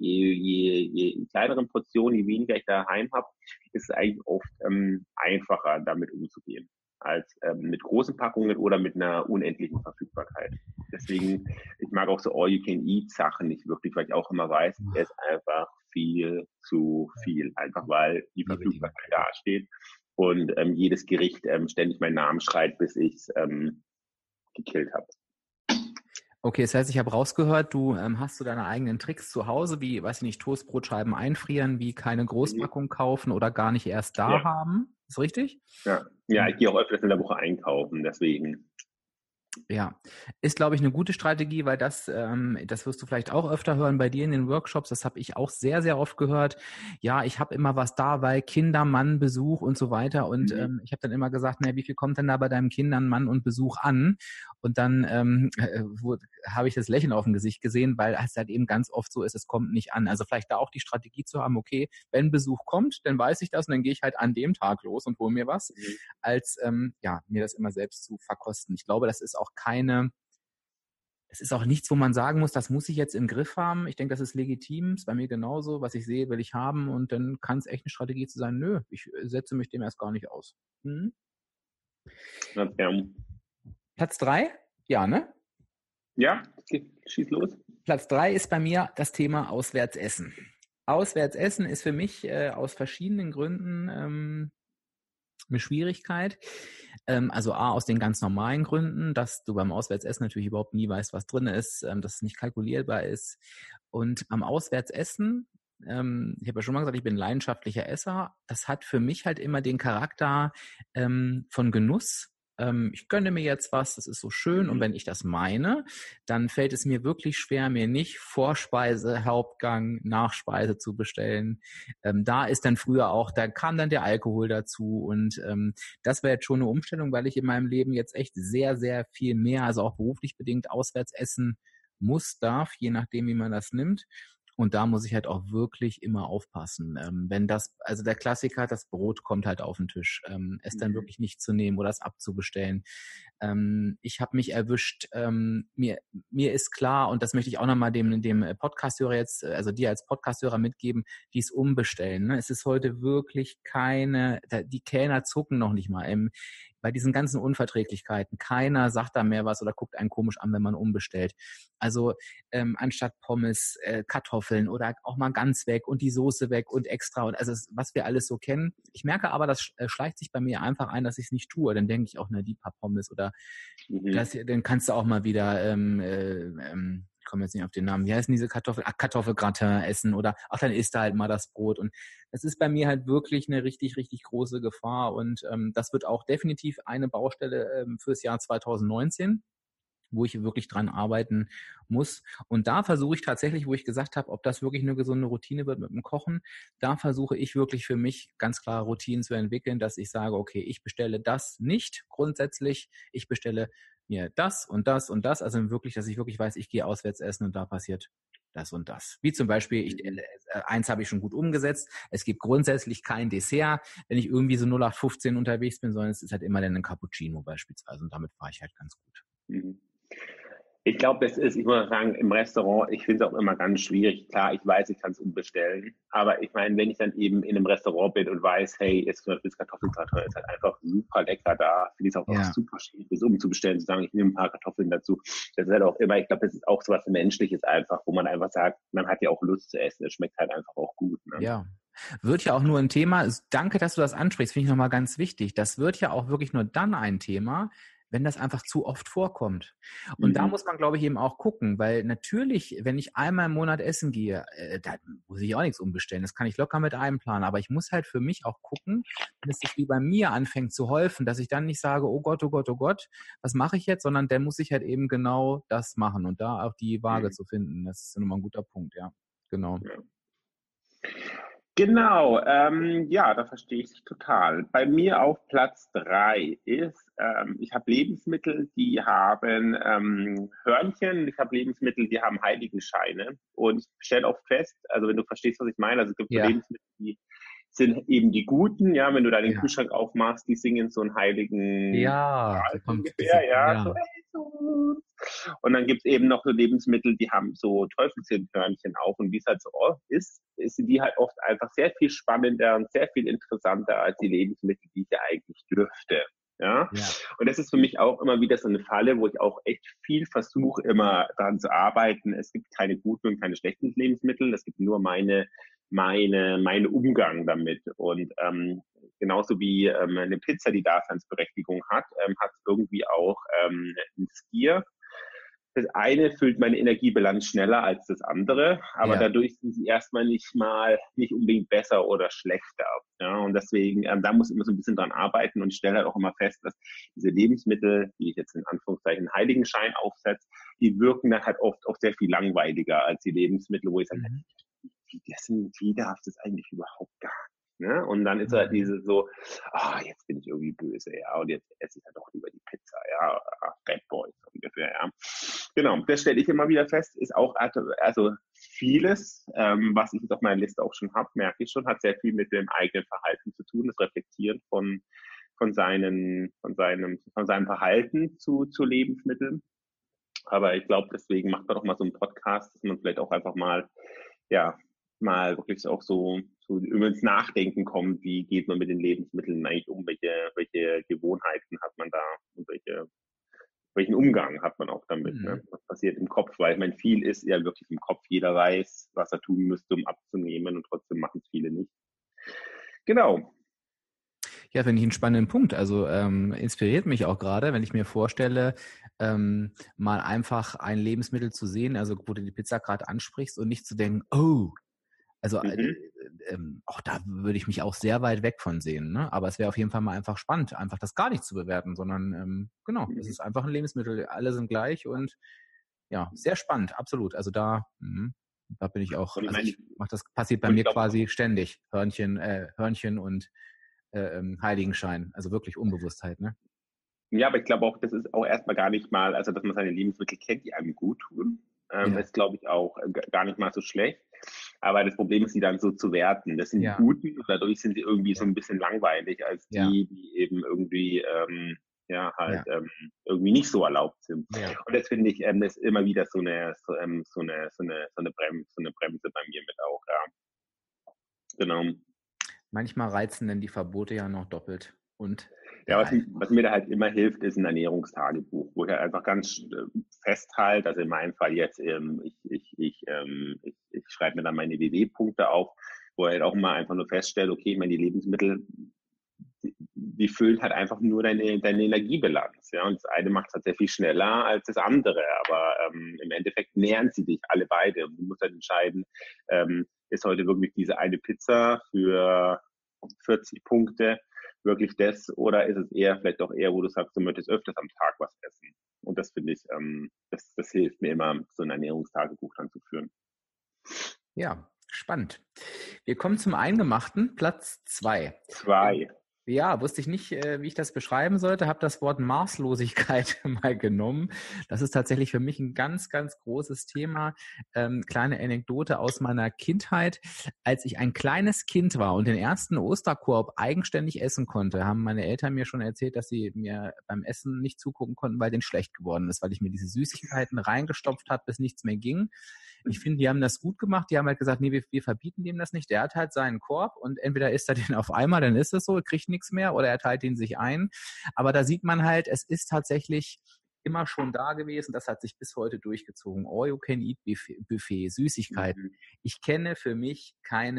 je kleineren Portionen, je weniger ich daheim habe, ist es eigentlich oft einfacher, damit umzugehen als mit großen Packungen oder mit einer unendlichen Verfügbarkeit. Deswegen, ich mag auch so All-You-Can-Eat-Sachen nicht wirklich, weil ich auch immer weiß, es ist einfach viel zu viel, einfach weil die Verfügbarkeit da steht und jedes Gericht ständig meinen Namen schreit, bis ich es gekillt habe. Okay, das heißt, ich habe rausgehört, du hast du deine eigenen Tricks zu Hause, wie, weiß ich nicht, Toastbrotscheiben einfrieren, wie keine Großpackung kaufen oder gar nicht erst da haben. Ist richtig? Ja, ich gehe auch öfters in der Woche einkaufen, deswegen. Ja, ist, glaube ich, eine gute Strategie, weil das wirst du vielleicht auch öfter hören bei dir in den Workshops. Das habe ich auch sehr, sehr oft gehört. Ja, ich habe immer was da, weil Kinder, Mann, Besuch und so weiter. Und ich habe dann immer gesagt, na, wie viel kommt denn da bei deinem Kindern, Mann und Besuch an? Und dann habe ich das Lächeln auf dem Gesicht gesehen, weil es halt eben ganz oft so ist, es kommt nicht an. Also vielleicht da auch die Strategie zu haben, okay, wenn Besuch kommt, dann weiß ich das und dann gehe ich halt an dem Tag los und hole mir was, als mir das immer selbst zu verkosten. Ich glaube, das ist auch nichts, wo man sagen muss, das muss ich jetzt im Griff haben. Ich denke, das ist legitim, ist bei mir genauso. Was ich sehe, will ich haben und dann kann es echt eine Strategie zu sein, nö, ich setze mich dem erst gar nicht aus. Platz 3? Ja, ne? Ja, schieß los. Platz 3 ist bei mir das Thema Auswärtsessen. Auswärtsessen ist für mich aus verschiedenen Gründen eine Schwierigkeit. Also aus den ganz normalen Gründen, dass du beim Auswärtsessen natürlich überhaupt nie weißt, was drin ist, dass es nicht kalkulierbar ist. Und am Auswärtsessen, ich habe ja schon mal gesagt, ich bin leidenschaftlicher Esser. Das hat für mich halt immer den Charakter von Genuss. Ich gönne mir jetzt was, das ist so schön. Und wenn ich das meine, dann fällt es mir wirklich schwer, mir nicht Vorspeise, Hauptgang, Nachspeise zu bestellen. Da kam dann der Alkohol dazu. Und das wäre jetzt schon eine Umstellung, weil ich in meinem Leben jetzt echt sehr, sehr viel mehr, also auch beruflich bedingt auswärts essen darf, je nachdem, wie man das nimmt. Und da muss ich halt auch wirklich immer aufpassen. Also der Klassiker, das Brot kommt halt auf den Tisch, es dann wirklich nicht zu nehmen oder es abzubestellen. Ich habe mich erwischt, mir ist klar, und das möchte ich auch nochmal dem Podcast-Hörer jetzt, also dir als Podcast-Hörer mitgeben, dies umbestellen. Ne? Es ist heute wirklich die Kellner zucken noch nicht mal. Bei diesen ganzen Unverträglichkeiten, keiner sagt da mehr was oder guckt einen komisch an, wenn man umbestellt. Also anstatt Pommes, Kartoffeln oder auch mal ganz weg und die Soße weg und extra und also was wir alles so kennen. Ich merke aber, das schleicht sich bei mir einfach ein, dass ich es nicht tue. Dann denke ich auch, die paar Pommes oder dann kannst du auch mal wieder, ich komme jetzt nicht auf den Namen, wie heißen diese Kartoffeln? Kartoffelgratin essen oder ach, dann isst du halt mal das Brot. Und das ist bei mir halt wirklich eine richtig, richtig große Gefahr. Und das wird auch definitiv eine Baustelle fürs Jahr 2019, wo ich wirklich dran arbeiten muss. Und da versuche ich tatsächlich, wo ich gesagt habe, ob das wirklich eine gesunde Routine wird mit dem Kochen, da versuche ich wirklich für mich ganz klare Routinen zu entwickeln, dass ich sage, okay, ich bestelle das nicht grundsätzlich, ich bestelle mir das und das und das, also wirklich, dass ich wirklich weiß, ich gehe auswärts essen und da passiert das und das. Wie zum Beispiel, eins habe ich schon gut umgesetzt, es gibt grundsätzlich kein Dessert, wenn ich irgendwie so 0815 unterwegs bin, sondern es ist halt immer dann ein Cappuccino beispielsweise und damit fahre ich halt ganz gut. Mhm. Ich glaube, ich muss sagen, im Restaurant, ich finde es auch immer ganz schwierig. Klar, ich weiß, ich kann es umbestellen. Aber ich meine, wenn ich dann eben in einem Restaurant bin und weiß, hey, jetzt zum Beispiel das Kartoffelgratin ist halt einfach super lecker da, finde ich es auch super schwierig, das umzubestellen, zu sagen, ich nehme ein paar Kartoffeln dazu. Das ist halt auch immer, ich glaube, das ist auch so was Menschliches einfach, wo man einfach sagt, man hat ja auch Lust zu essen. Es schmeckt halt einfach auch gut. Ne? Ja. Wird ja auch nur ein Thema, danke, dass du das ansprichst, finde ich nochmal ganz wichtig. Das wird ja auch wirklich nur dann ein Thema, wenn das einfach zu oft vorkommt. Und da muss man, glaube ich, eben auch gucken, weil natürlich, wenn ich einmal im Monat essen gehe, da muss ich auch nichts umbestellen. Das kann ich locker mit einplanen. Aber ich muss halt für mich auch gucken, wenn es sich wie bei mir anfängt zu häufen, dass ich dann nicht sage, oh Gott, was mache ich jetzt? Sondern dann muss ich halt eben genau das machen und da auch die Waage zu finden. Das ist nochmal ein guter Punkt, ja. Genau. Ja. Genau, ja, da verstehe ich dich total. Bei mir auf Platz 3 ist, ich habe Lebensmittel, die haben Hörnchen, ich habe Lebensmittel, die haben Heiligenscheine. Und ich stelle oft fest, also wenn du verstehst, was ich meine, also es gibt so Lebensmittel, die sind eben die guten, ja, wenn du da den Kühlschrank aufmachst, die singen so einen heiligen so ungefähr, so, hey, so. Und dann gibt's eben noch so Lebensmittel, die haben so Teufelshörnchen auch. Und wie es halt so ist die halt oft einfach sehr viel spannender und sehr viel interessanter als die Lebensmittel, die ich ja eigentlich dürfte. Ja? Und das ist für mich auch immer wieder so eine Falle, wo ich auch echt viel versuche, immer daran zu arbeiten. Es gibt keine guten und keine schlechten Lebensmittel. Es gibt nur meine Umgang damit. Und genauso wie eine Pizza die Daseinsberechtigung hat, hat es irgendwie auch ein Skier. Das eine füllt meine Energiebilanz schneller als das andere, aber dadurch sind sie erstmal nicht unbedingt besser oder schlechter. Ja, und deswegen, da muss ich immer so ein bisschen dran arbeiten und stelle halt auch immer fest, dass diese Lebensmittel, die ich jetzt in Anführungszeichen Heiligenschein aufsetze, die wirken dann halt oft auch sehr viel langweiliger als die Lebensmittel, wo ich sage, wie darf das eigentlich überhaupt gar nicht? Ne? Und dann ist halt diese so, jetzt bin ich irgendwie böse, ja, und jetzt esse ich halt doch lieber die Pizza, ja, Bad Boys ungefähr, ja. Genau, das stelle ich immer wieder fest, ist auch, also vieles, was ich jetzt auf meiner Liste auch schon habe, merke ich schon, hat sehr viel mit dem eigenen Verhalten zu tun, das Reflektieren von seinem Verhalten zu Lebensmitteln. Aber ich glaube, deswegen macht man doch mal so einen Podcast, dass man vielleicht auch einfach mal wirklich auch so über ins Nachdenken kommt, wie geht man mit den Lebensmitteln eigentlich um, welche Gewohnheiten hat man da und welchen Umgang hat man auch damit, ne? Was passiert im Kopf, weil ich meine, viel ist ja wirklich im Kopf, jeder weiß, was er tun müsste, um abzunehmen und trotzdem machen es viele nicht. Genau. Ja, finde ich einen spannenden Punkt. Also inspiriert mich auch gerade, wenn ich mir vorstelle, mal einfach ein Lebensmittel zu sehen, also wo du die Pizza gerade ansprichst und nicht zu denken, also auch da würde ich mich auch sehr weit weg von sehen. Ne? Aber es wäre auf jeden Fall mal einfach spannend, einfach das gar nicht zu bewerten, sondern es ist einfach ein Lebensmittel, alle sind gleich und ja, sehr spannend, absolut. Also da bin ich auch, das passiert bei mir quasi ständig, Hörnchen und Heiligenschein, also wirklich Unbewusstheit, ne? Ja, aber ich glaube auch, das ist auch erstmal gar nicht mal, also dass man seine Lebensmittel kennt, die einem gut tun, ist, glaube ich, auch gar nicht mal so schlecht. Aber das Problem ist, sie dann so zu werten. Das sind die Guten und dadurch sind sie irgendwie so ein bisschen langweilig als die eben irgendwie irgendwie nicht so erlaubt sind. Ja. Und das finde ich, ist immer wieder so eine Bremse bei mir mit auch, ja. Genau. Manchmal reizen denn die Verbote ja noch doppelt. Und ja, was mir da halt immer hilft, ist ein Ernährungstagebuch, wo ich halt einfach ganz festhalte, also in meinem Fall jetzt, ich schreibe mir dann meine WW-Punkte auf, wo ich halt auch immer einfach nur feststelle, okay, ich meine, die Lebensmittel, die füllen halt einfach nur deine Energiebilanz. Ja? Und das eine macht es halt sehr viel schneller als das andere. Aber im Endeffekt nähern sie dich alle beide. Und du musst halt entscheiden, ist heute wirklich diese eine Pizza für 40 Punkte wirklich das, oder ist es eher vielleicht auch eher, wo du sagst, du möchtest öfters am Tag was essen? Und das finde ich, das hilft mir immer, so ein Ernährungstagebuch dann zu führen. Ja, spannend. Wir kommen zum Eingemachten, Platz 2. 2. Ja, wusste ich nicht, wie ich das beschreiben sollte, habe das Wort Maßlosigkeit mal genommen. Das ist tatsächlich für mich ein ganz, ganz großes Thema. Kleine Anekdote aus meiner Kindheit. Als ich ein kleines Kind war und den ersten Osterkorb eigenständig essen konnte, haben meine Eltern mir schon erzählt, dass sie mir beim Essen nicht zugucken konnten, weil denen schlecht geworden ist, weil ich mir diese Süßigkeiten reingestopft habe, bis nichts mehr ging. Ich finde, die haben das gut gemacht. Die haben halt gesagt, nee, wir verbieten dem das nicht. Der hat halt seinen Korb und entweder isst er den auf einmal, dann ist es so, kriegt nichts mehr, oder er teilt ihn sich ein. Aber da sieht man halt, es ist tatsächlich immer schon da gewesen. Das hat sich bis heute durchgezogen. All-you-can-eat-Buffet, Süßigkeiten. Ich kenne für mich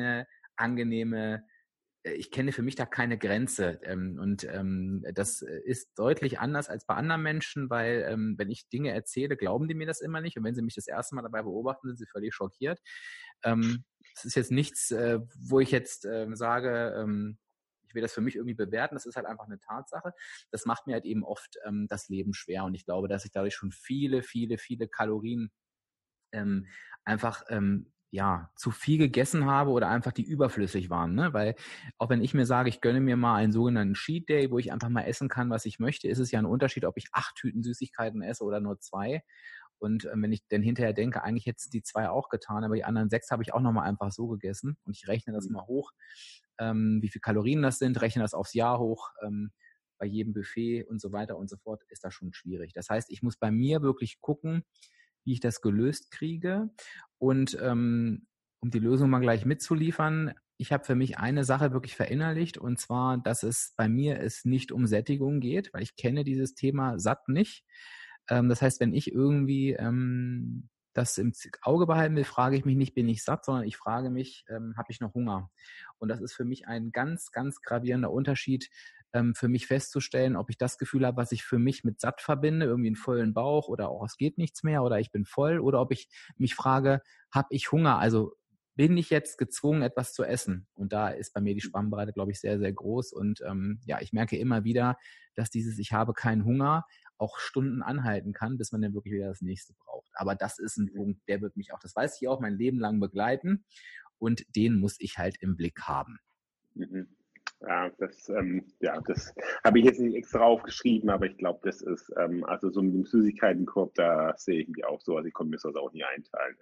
da keine Grenze. Das ist deutlich anders als bei anderen Menschen, weil wenn ich Dinge erzähle, glauben die mir das immer nicht. Und wenn sie mich das erste Mal dabei beobachten, sind sie völlig schockiert. Es ist jetzt nichts, wo ich jetzt sage, ich will das für mich irgendwie bewerten. Das ist halt einfach eine Tatsache. Das macht mir halt eben oft das Leben schwer. Und ich glaube, dass ich dadurch schon viele, viele, viele Kalorien einfach zu viel gegessen habe oder einfach die überflüssig waren, ne? Weil auch wenn ich mir sage, ich gönne mir mal einen sogenannten Cheat Day, wo ich einfach mal essen kann, was ich möchte, ist es ja ein Unterschied, ob ich 8 Tüten Süßigkeiten esse oder nur 2. Und wenn ich dann hinterher denke, eigentlich hätte es die 2 auch getan, aber die anderen 6 habe ich auch nochmal einfach so gegessen. Und ich rechne das mal hoch, wie viel Kalorien das sind, rechne das aufs Jahr hoch, bei jedem Buffet und so weiter und so fort, ist das schon schwierig. Das heißt, ich muss bei mir wirklich gucken, wie ich das gelöst kriege. Und um die Lösung mal gleich mitzuliefern, ich habe für mich eine Sache wirklich verinnerlicht, und zwar, dass es bei mir nicht um Sättigung geht, weil ich kenne dieses Thema satt nicht. Das heißt, wenn ich irgendwie das im Auge behalten will, frage ich mich nicht, bin ich satt, sondern ich frage mich, habe ich noch Hunger? Und das ist für mich ein ganz, ganz gravierender Unterschied, für mich festzustellen, ob ich das Gefühl habe, was ich für mich mit satt verbinde, irgendwie einen vollen Bauch oder auch es geht nichts mehr oder ich bin voll, oder ob ich mich frage, habe ich Hunger? Also bin ich jetzt gezwungen, etwas zu essen? Und da ist bei mir die Spannbreite, glaube ich, sehr, sehr groß. Und ich merke immer wieder, dass dieses Ich habe keinen Hunger auch Stunden anhalten kann, bis man dann wirklich wieder das nächste braucht. Aber das ist ein Punkt, der wird mich auch, das weiß ich auch, mein Leben lang begleiten, und den muss ich halt im Blick haben. Ja, das habe ich jetzt nicht extra aufgeschrieben, aber ich glaube, das ist, also so mit dem Süßigkeitenkorb, da sehe ich mich auch so, also ich konnte mir das auch nie einteilen.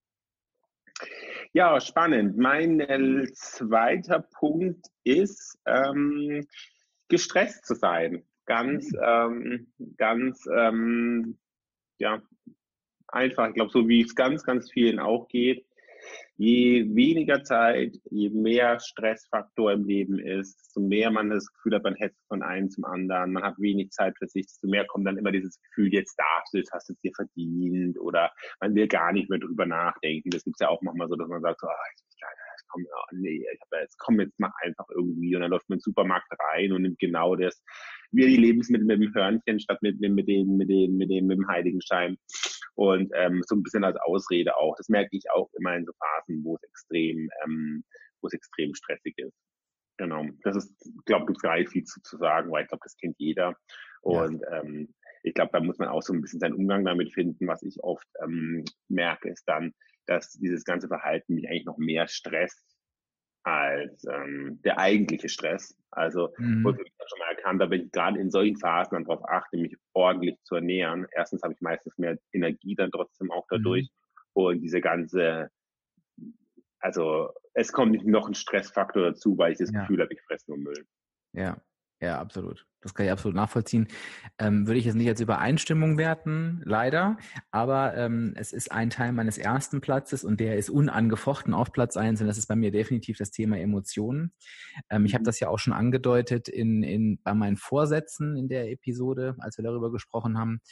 Ja, spannend. Mein zweiter Punkt ist, gestresst zu sein. Ganz einfach. Ich glaube, so wie es ganz, ganz vielen auch geht. Je weniger Zeit, je mehr Stressfaktor im Leben ist, desto mehr man das Gefühl hat, man hetzt von einem zum anderen, man hat wenig Zeit für sich, desto mehr kommt dann immer dieses Gefühl, jetzt darfst du, jetzt hast du es dir verdient, oder man will gar nicht mehr drüber nachdenken. Das gibt es ja auch manchmal so, dass man sagt, so, jetzt mach einfach irgendwie, und dann läuft man in den Supermarkt rein und nimmt genau das, wie die Lebensmittel mit dem Hörnchen statt mit dem Heiligenschein. Und so ein bisschen als Ausrede auch. Das merke ich auch immer in so Phasen, wo es extrem stressig ist. Genau. Das ist, ich glaube, gibt es gar nicht viel zu sagen, weil ich glaube, das kennt jeder. Und ich glaube, da muss man auch so ein bisschen seinen Umgang damit finden. Was ich oft merke, ist dann, dass dieses ganze Verhalten mich eigentlich noch mehr stresst als der eigentliche Stress. Also, wo ich schon mal erkannt habe, wenn ich gerade in solchen Phasen dann darauf achte, mich ordentlich zu ernähren, erstens habe ich meistens mehr Energie dann trotzdem auch dadurch, und diese ganze, also es kommt nicht noch ein Stressfaktor dazu, weil ich das Gefühl habe, ich fresse nur Müll. Ja, absolut. Das kann ich absolut nachvollziehen. Würde ich jetzt nicht als Übereinstimmung werten, leider, aber es ist ein Teil meines ersten Platzes, und der ist unangefochten auf Platz 1, und das ist bei mir definitiv das Thema Emotionen. Ich habe das ja auch schon angedeutet bei meinen Vorsätzen in der Episode, als wir darüber gesprochen haben.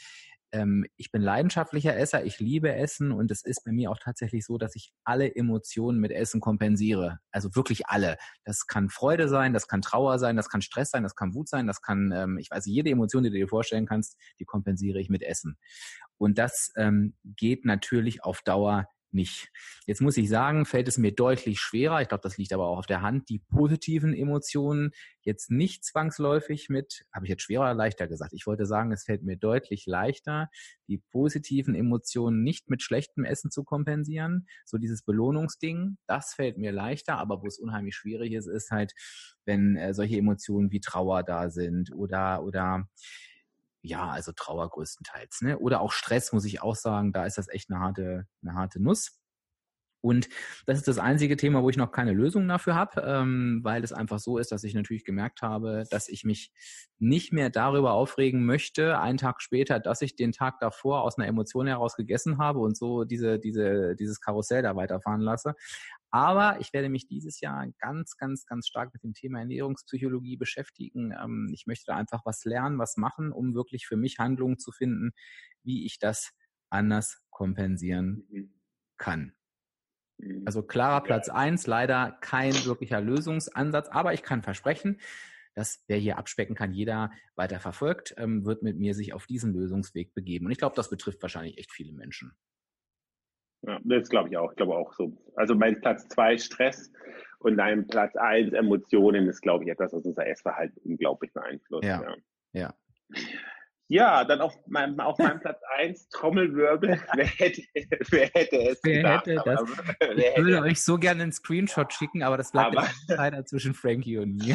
ich bin leidenschaftlicher Esser, ich liebe Essen und es ist bei mir auch tatsächlich so, dass ich alle Emotionen mit Essen kompensiere. Also wirklich alle. Das kann Freude sein, das kann Trauer sein, das kann Stress sein, das kann Wut sein, das kann, ich weiß, jede Emotion, die du dir vorstellen kannst, die kompensiere ich mit Essen. Und das geht natürlich auf Dauer nicht. Jetzt muss ich sagen, fällt es mir deutlich schwerer, ich glaube, das liegt aber auch auf der Hand, die positiven Emotionen jetzt nicht zwangsläufig mit, habe ich jetzt schwerer oder leichter gesagt? Ich wollte sagen, es fällt mir deutlich leichter, die positiven Emotionen nicht mit schlechtem Essen zu kompensieren. So dieses Belohnungsding, das fällt mir leichter, aber wo es unheimlich schwierig ist, ist halt, wenn solche Emotionen wie Trauer da sind oder ja, also Trauer größtenteils, ne? Oder auch Stress, muss ich auch sagen, da ist das echt eine harte Nuss. Und das ist das einzige Thema, wo ich noch keine Lösung dafür habe, weil es einfach so ist, dass ich natürlich gemerkt habe, dass ich mich nicht mehr darüber aufregen möchte, einen Tag später, dass ich den Tag davor aus einer Emotion heraus gegessen habe und so dieses Karussell da weiterfahren lasse. Aber ich werde mich dieses Jahr ganz, ganz, ganz stark mit dem Thema Ernährungspsychologie beschäftigen. Ich möchte da einfach was lernen, was machen, um wirklich für mich Handlungen zu finden, wie ich das anders kompensieren kann. Also klarer Platz 1, leider kein wirklicher Lösungsansatz, aber ich kann versprechen, dass wer hier abspecken kann, jeder weiter verfolgt, wird mit mir sich auf diesen Lösungsweg begeben. Und ich glaube, das betrifft wahrscheinlich echt viele Menschen. Ja, das glaube ich auch. Ich glaube auch so. Also mein Platz 2 Stress und dein Platz 1 Emotionen ist, glaube ich, etwas, was unser Essverhalten unglaublich beeinflusst. Ja. Ja, dann auf meinem Platz 1 Trommelwirbel. Wer hätte es gedacht? Ich würde euch so gerne einen Screenshot schicken, aber das bleibt leider zwischen Frankie und mir.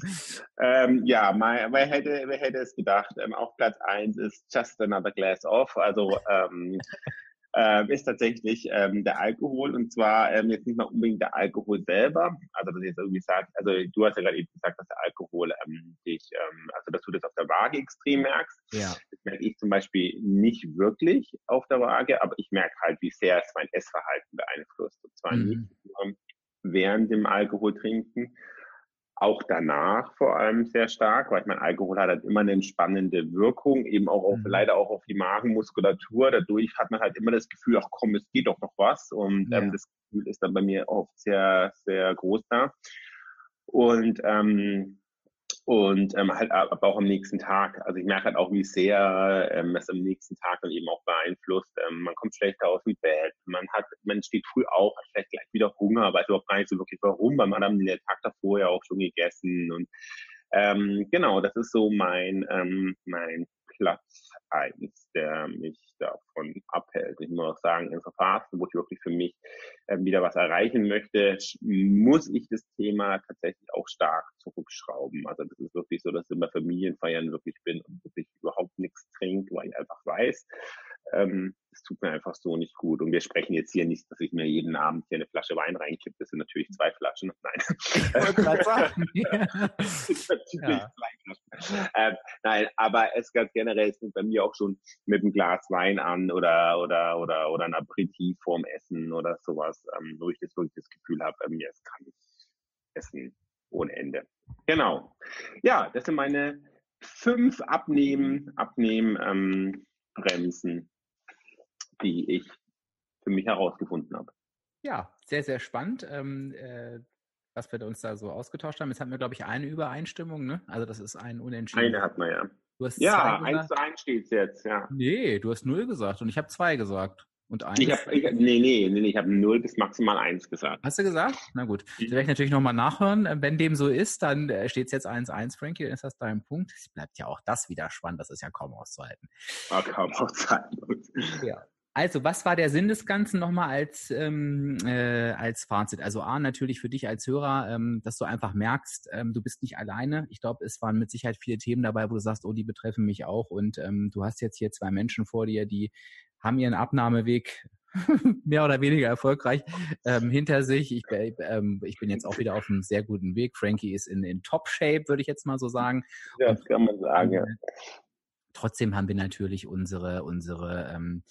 Wer hätte es gedacht? Auf Platz 1 ist Just Another Glass Off. Also ist tatsächlich der Alkohol, und zwar jetzt nicht mal unbedingt der Alkohol selber, also dass ich jetzt irgendwie sage, also du hast ja gerade eben gesagt, dass der Alkohol also dass du das auf der Waage extrem merkst. Ja. Das merke ich zum Beispiel nicht wirklich auf der Waage, aber ich merke halt, wie sehr es mein Essverhalten beeinflusst. Und zwar nicht nur während dem Alkohol trinken, auch danach vor allem sehr stark, weil ich meine, Alkohol hat halt immer eine entspannende Wirkung, eben auch leider auch auf die Magenmuskulatur. Dadurch hat man halt immer das Gefühl, ach komm, es geht doch noch was. Und das Gefühl ist dann bei mir oft sehr, sehr groß da. Und halt aber auch am nächsten Tag. Also ich merke halt auch, wie sehr es am nächsten Tag dann eben auch beeinflusst. Man kommt schlechter aus dem Bett, man steht früh auf, hat vielleicht gleich wieder Hunger, weiß überhaupt gar nicht so wirklich warum, weil man hat am Tag davor ja auch schon gegessen. Und genau, das ist so mein Platz 1, der mich davon abhält. Ich muss auch sagen, in so Phasen, wo ich wirklich für mich wieder was erreichen möchte, muss ich das Thema tatsächlich auch stark zurückschrauben. Also das ist wirklich so, dass ich bei Familienfeiern wirklich bin und wirklich überhaupt nichts trinke, weil ich einfach weiß, es tut mir einfach so nicht gut. Und wir sprechen jetzt hier nicht, dass ich mir jeden Abend hier eine Flasche Wein reinkippe. Das sind natürlich 2 Flaschen. Nein. Ich wollte gerade sagen. Nein, aber es ganz generell, es fängt bei mir auch schon mit einem Glas Wein an oder ein Aperitif vorm Essen oder sowas, wo ich das wirklich das Gefühl habe, jetzt kann ich essen ohne Ende. Genau. Ja, das sind meine 5 Bremsen, die ich für mich herausgefunden habe. Ja, sehr, sehr spannend, was wir uns da so ausgetauscht haben. Jetzt hatten wir, glaube ich, eine Übereinstimmung, ne? Also das ist ein Unentschieden. Eine hat man, ja. Du hast 1:1 steht's jetzt, ja. Nee, du hast 0 gesagt und ich habe 2 gesagt. Und 1. Ich habe 0 bis maximal 1 gesagt. Hast du gesagt? Na gut. Das werde ich natürlich nochmal nachhören. Wenn dem so ist, dann steht es jetzt 1:1, Frankie, dann ist das dein Punkt. Es bleibt ja auch das wieder spannend, das ist ja kaum auszuhalten. Kaum auszuhalten. Ja. Also, was war der Sinn des Ganzen nochmal als Fazit? Also A, natürlich für dich als Hörer, dass du einfach merkst, du bist nicht alleine. Ich glaube, es waren mit Sicherheit viele Themen dabei, wo du sagst, oh, die betreffen mich auch. Und du hast jetzt hier 2 Menschen vor dir, die haben ihren Abnahmeweg mehr oder weniger erfolgreich hinter sich. Ich bin jetzt auch wieder auf einem sehr guten Weg. Frankie ist in Top-Shape, würde ich jetzt mal so sagen. Ja, das kann man sagen, ja. Trotzdem haben wir natürlich unsere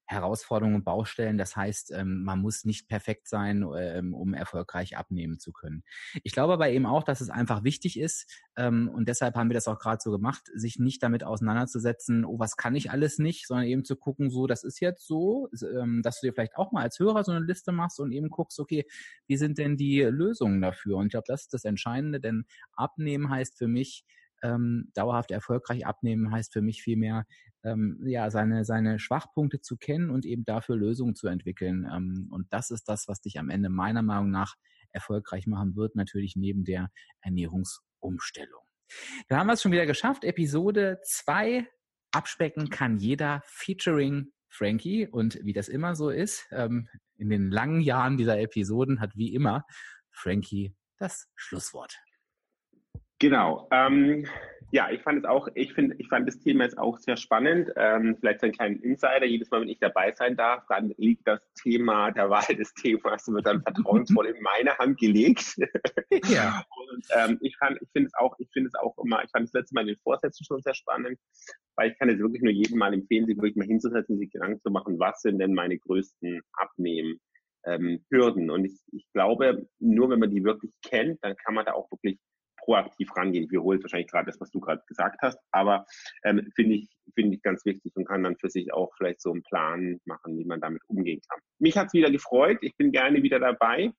Herausforderungen und Baustellen. Das heißt, man muss nicht perfekt sein, um erfolgreich abnehmen zu können. Ich glaube aber eben auch, dass es einfach wichtig ist, und deshalb haben wir das auch gerade so gemacht, sich nicht damit auseinanderzusetzen, oh, was kann ich alles nicht, sondern eben zu gucken, so, das ist jetzt so, dass du dir vielleicht auch mal als Hörer so eine Liste machst und eben guckst, okay, wie sind denn die Lösungen dafür? Und ich glaube, das ist das Entscheidende, denn abnehmen heißt für mich, dauerhaft erfolgreich abnehmen heißt für mich vielmehr, seine Schwachpunkte zu kennen und eben dafür Lösungen zu entwickeln. Und das ist das, was dich am Ende meiner Meinung nach erfolgreich machen wird, natürlich neben der Ernährungsumstellung. Dann haben wir es schon wieder geschafft. Episode 2, Abspecken kann jeder, featuring Frankie. Und wie das immer so ist, in den langen Jahren dieser Episoden hat wie immer Frankie das Schlusswort. Genau. Ich fand das Thema jetzt auch sehr spannend. Vielleicht so einen kleinen Insider. Jedes Mal, wenn ich dabei sein darf, dann liegt das Thema, der Wahl des Themas wird dann vertrauensvoll in meine Hand gelegt. Ja. Und ich fand das letzte Mal in den Vorsätzen schon sehr spannend, weil ich kann es wirklich nur jedem mal empfehlen, sich wirklich mal hinzusetzen, sich Gedanken zu machen, was sind denn meine größten Hürden. Und ich glaube, nur wenn man die wirklich kennt, dann kann man da auch wirklich proaktiv rangehen. Ich wiederhole wahrscheinlich gerade das, was du gerade gesagt hast, aber finde ich ganz wichtig und kann dann für sich auch vielleicht so einen Plan machen, wie man damit umgehen kann. Mich hat es wieder gefreut. Ich bin gerne wieder dabei.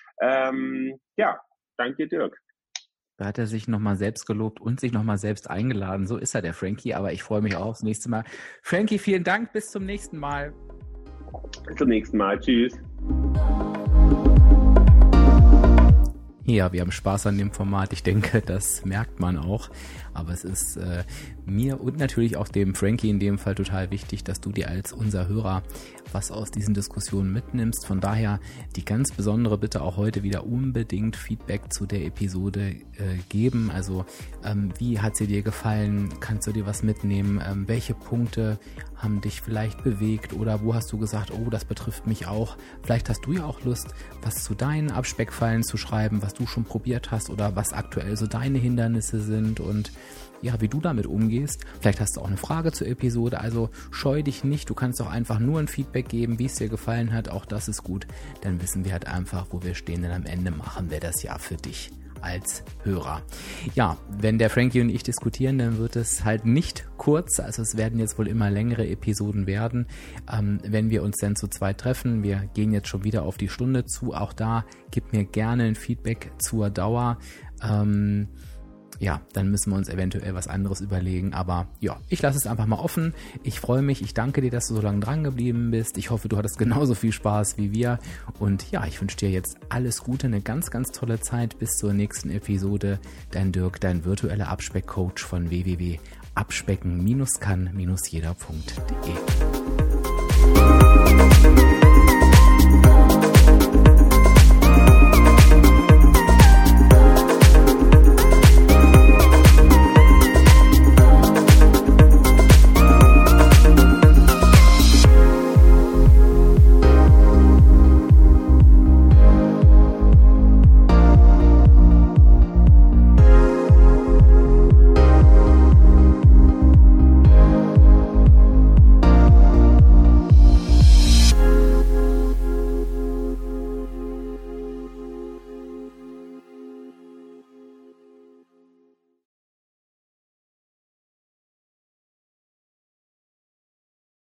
Danke, Dirk. Da hat er sich nochmal selbst gelobt und sich nochmal selbst eingeladen. So ist er, der Frankie, aber ich freue mich auch aufs nächste Mal. Frankie, vielen Dank. Bis zum nächsten Mal. Bis zum nächsten Mal. Tschüss. Ja, wir haben Spaß an dem Format. Ich denke, das merkt man auch. Aber es ist mir und natürlich auch dem Frankie in dem Fall total wichtig, dass du dir als unser Hörer was aus diesen Diskussionen mitnimmst. Von daher die ganz besondere Bitte auch heute wieder unbedingt Feedback zu der Episode geben. Also wie hat sie dir gefallen? Kannst du dir was mitnehmen? Welche Punkte haben dich vielleicht bewegt? Oder wo hast du gesagt, oh, das betrifft mich auch? Vielleicht hast du ja auch Lust, was zu deinen Abspeckfallen zu schreiben, was du schon probiert hast oder was aktuell so deine Hindernisse sind und ja, wie du damit umgehst. Vielleicht hast du auch eine Frage zur Episode, also scheu dich nicht, du kannst auch einfach nur ein Feedback geben, wie es dir gefallen hat, auch das ist gut, dann wissen wir halt einfach, wo wir stehen, denn am Ende machen wir das ja für dich als Hörer. Ja, wenn der Frankie und ich diskutieren, dann wird es halt nicht kurz, also es werden jetzt wohl immer längere Episoden werden, wenn wir uns dann zu zweit treffen. Wir gehen jetzt schon wieder auf die Stunde zu, auch da gib mir gerne ein Feedback zur Dauer. Dann müssen wir uns eventuell was anderes überlegen. Aber ja, ich lasse es einfach mal offen. Ich freue mich. Ich danke dir, dass du so lange dran geblieben bist. Ich hoffe, du hattest genauso viel Spaß wie wir. Und ja, ich wünsche dir jetzt alles Gute, eine ganz, ganz tolle Zeit. Bis zur nächsten Episode. Dein Dirk, dein virtueller Abspeckcoach von www.abspecken-kann-jeder.de.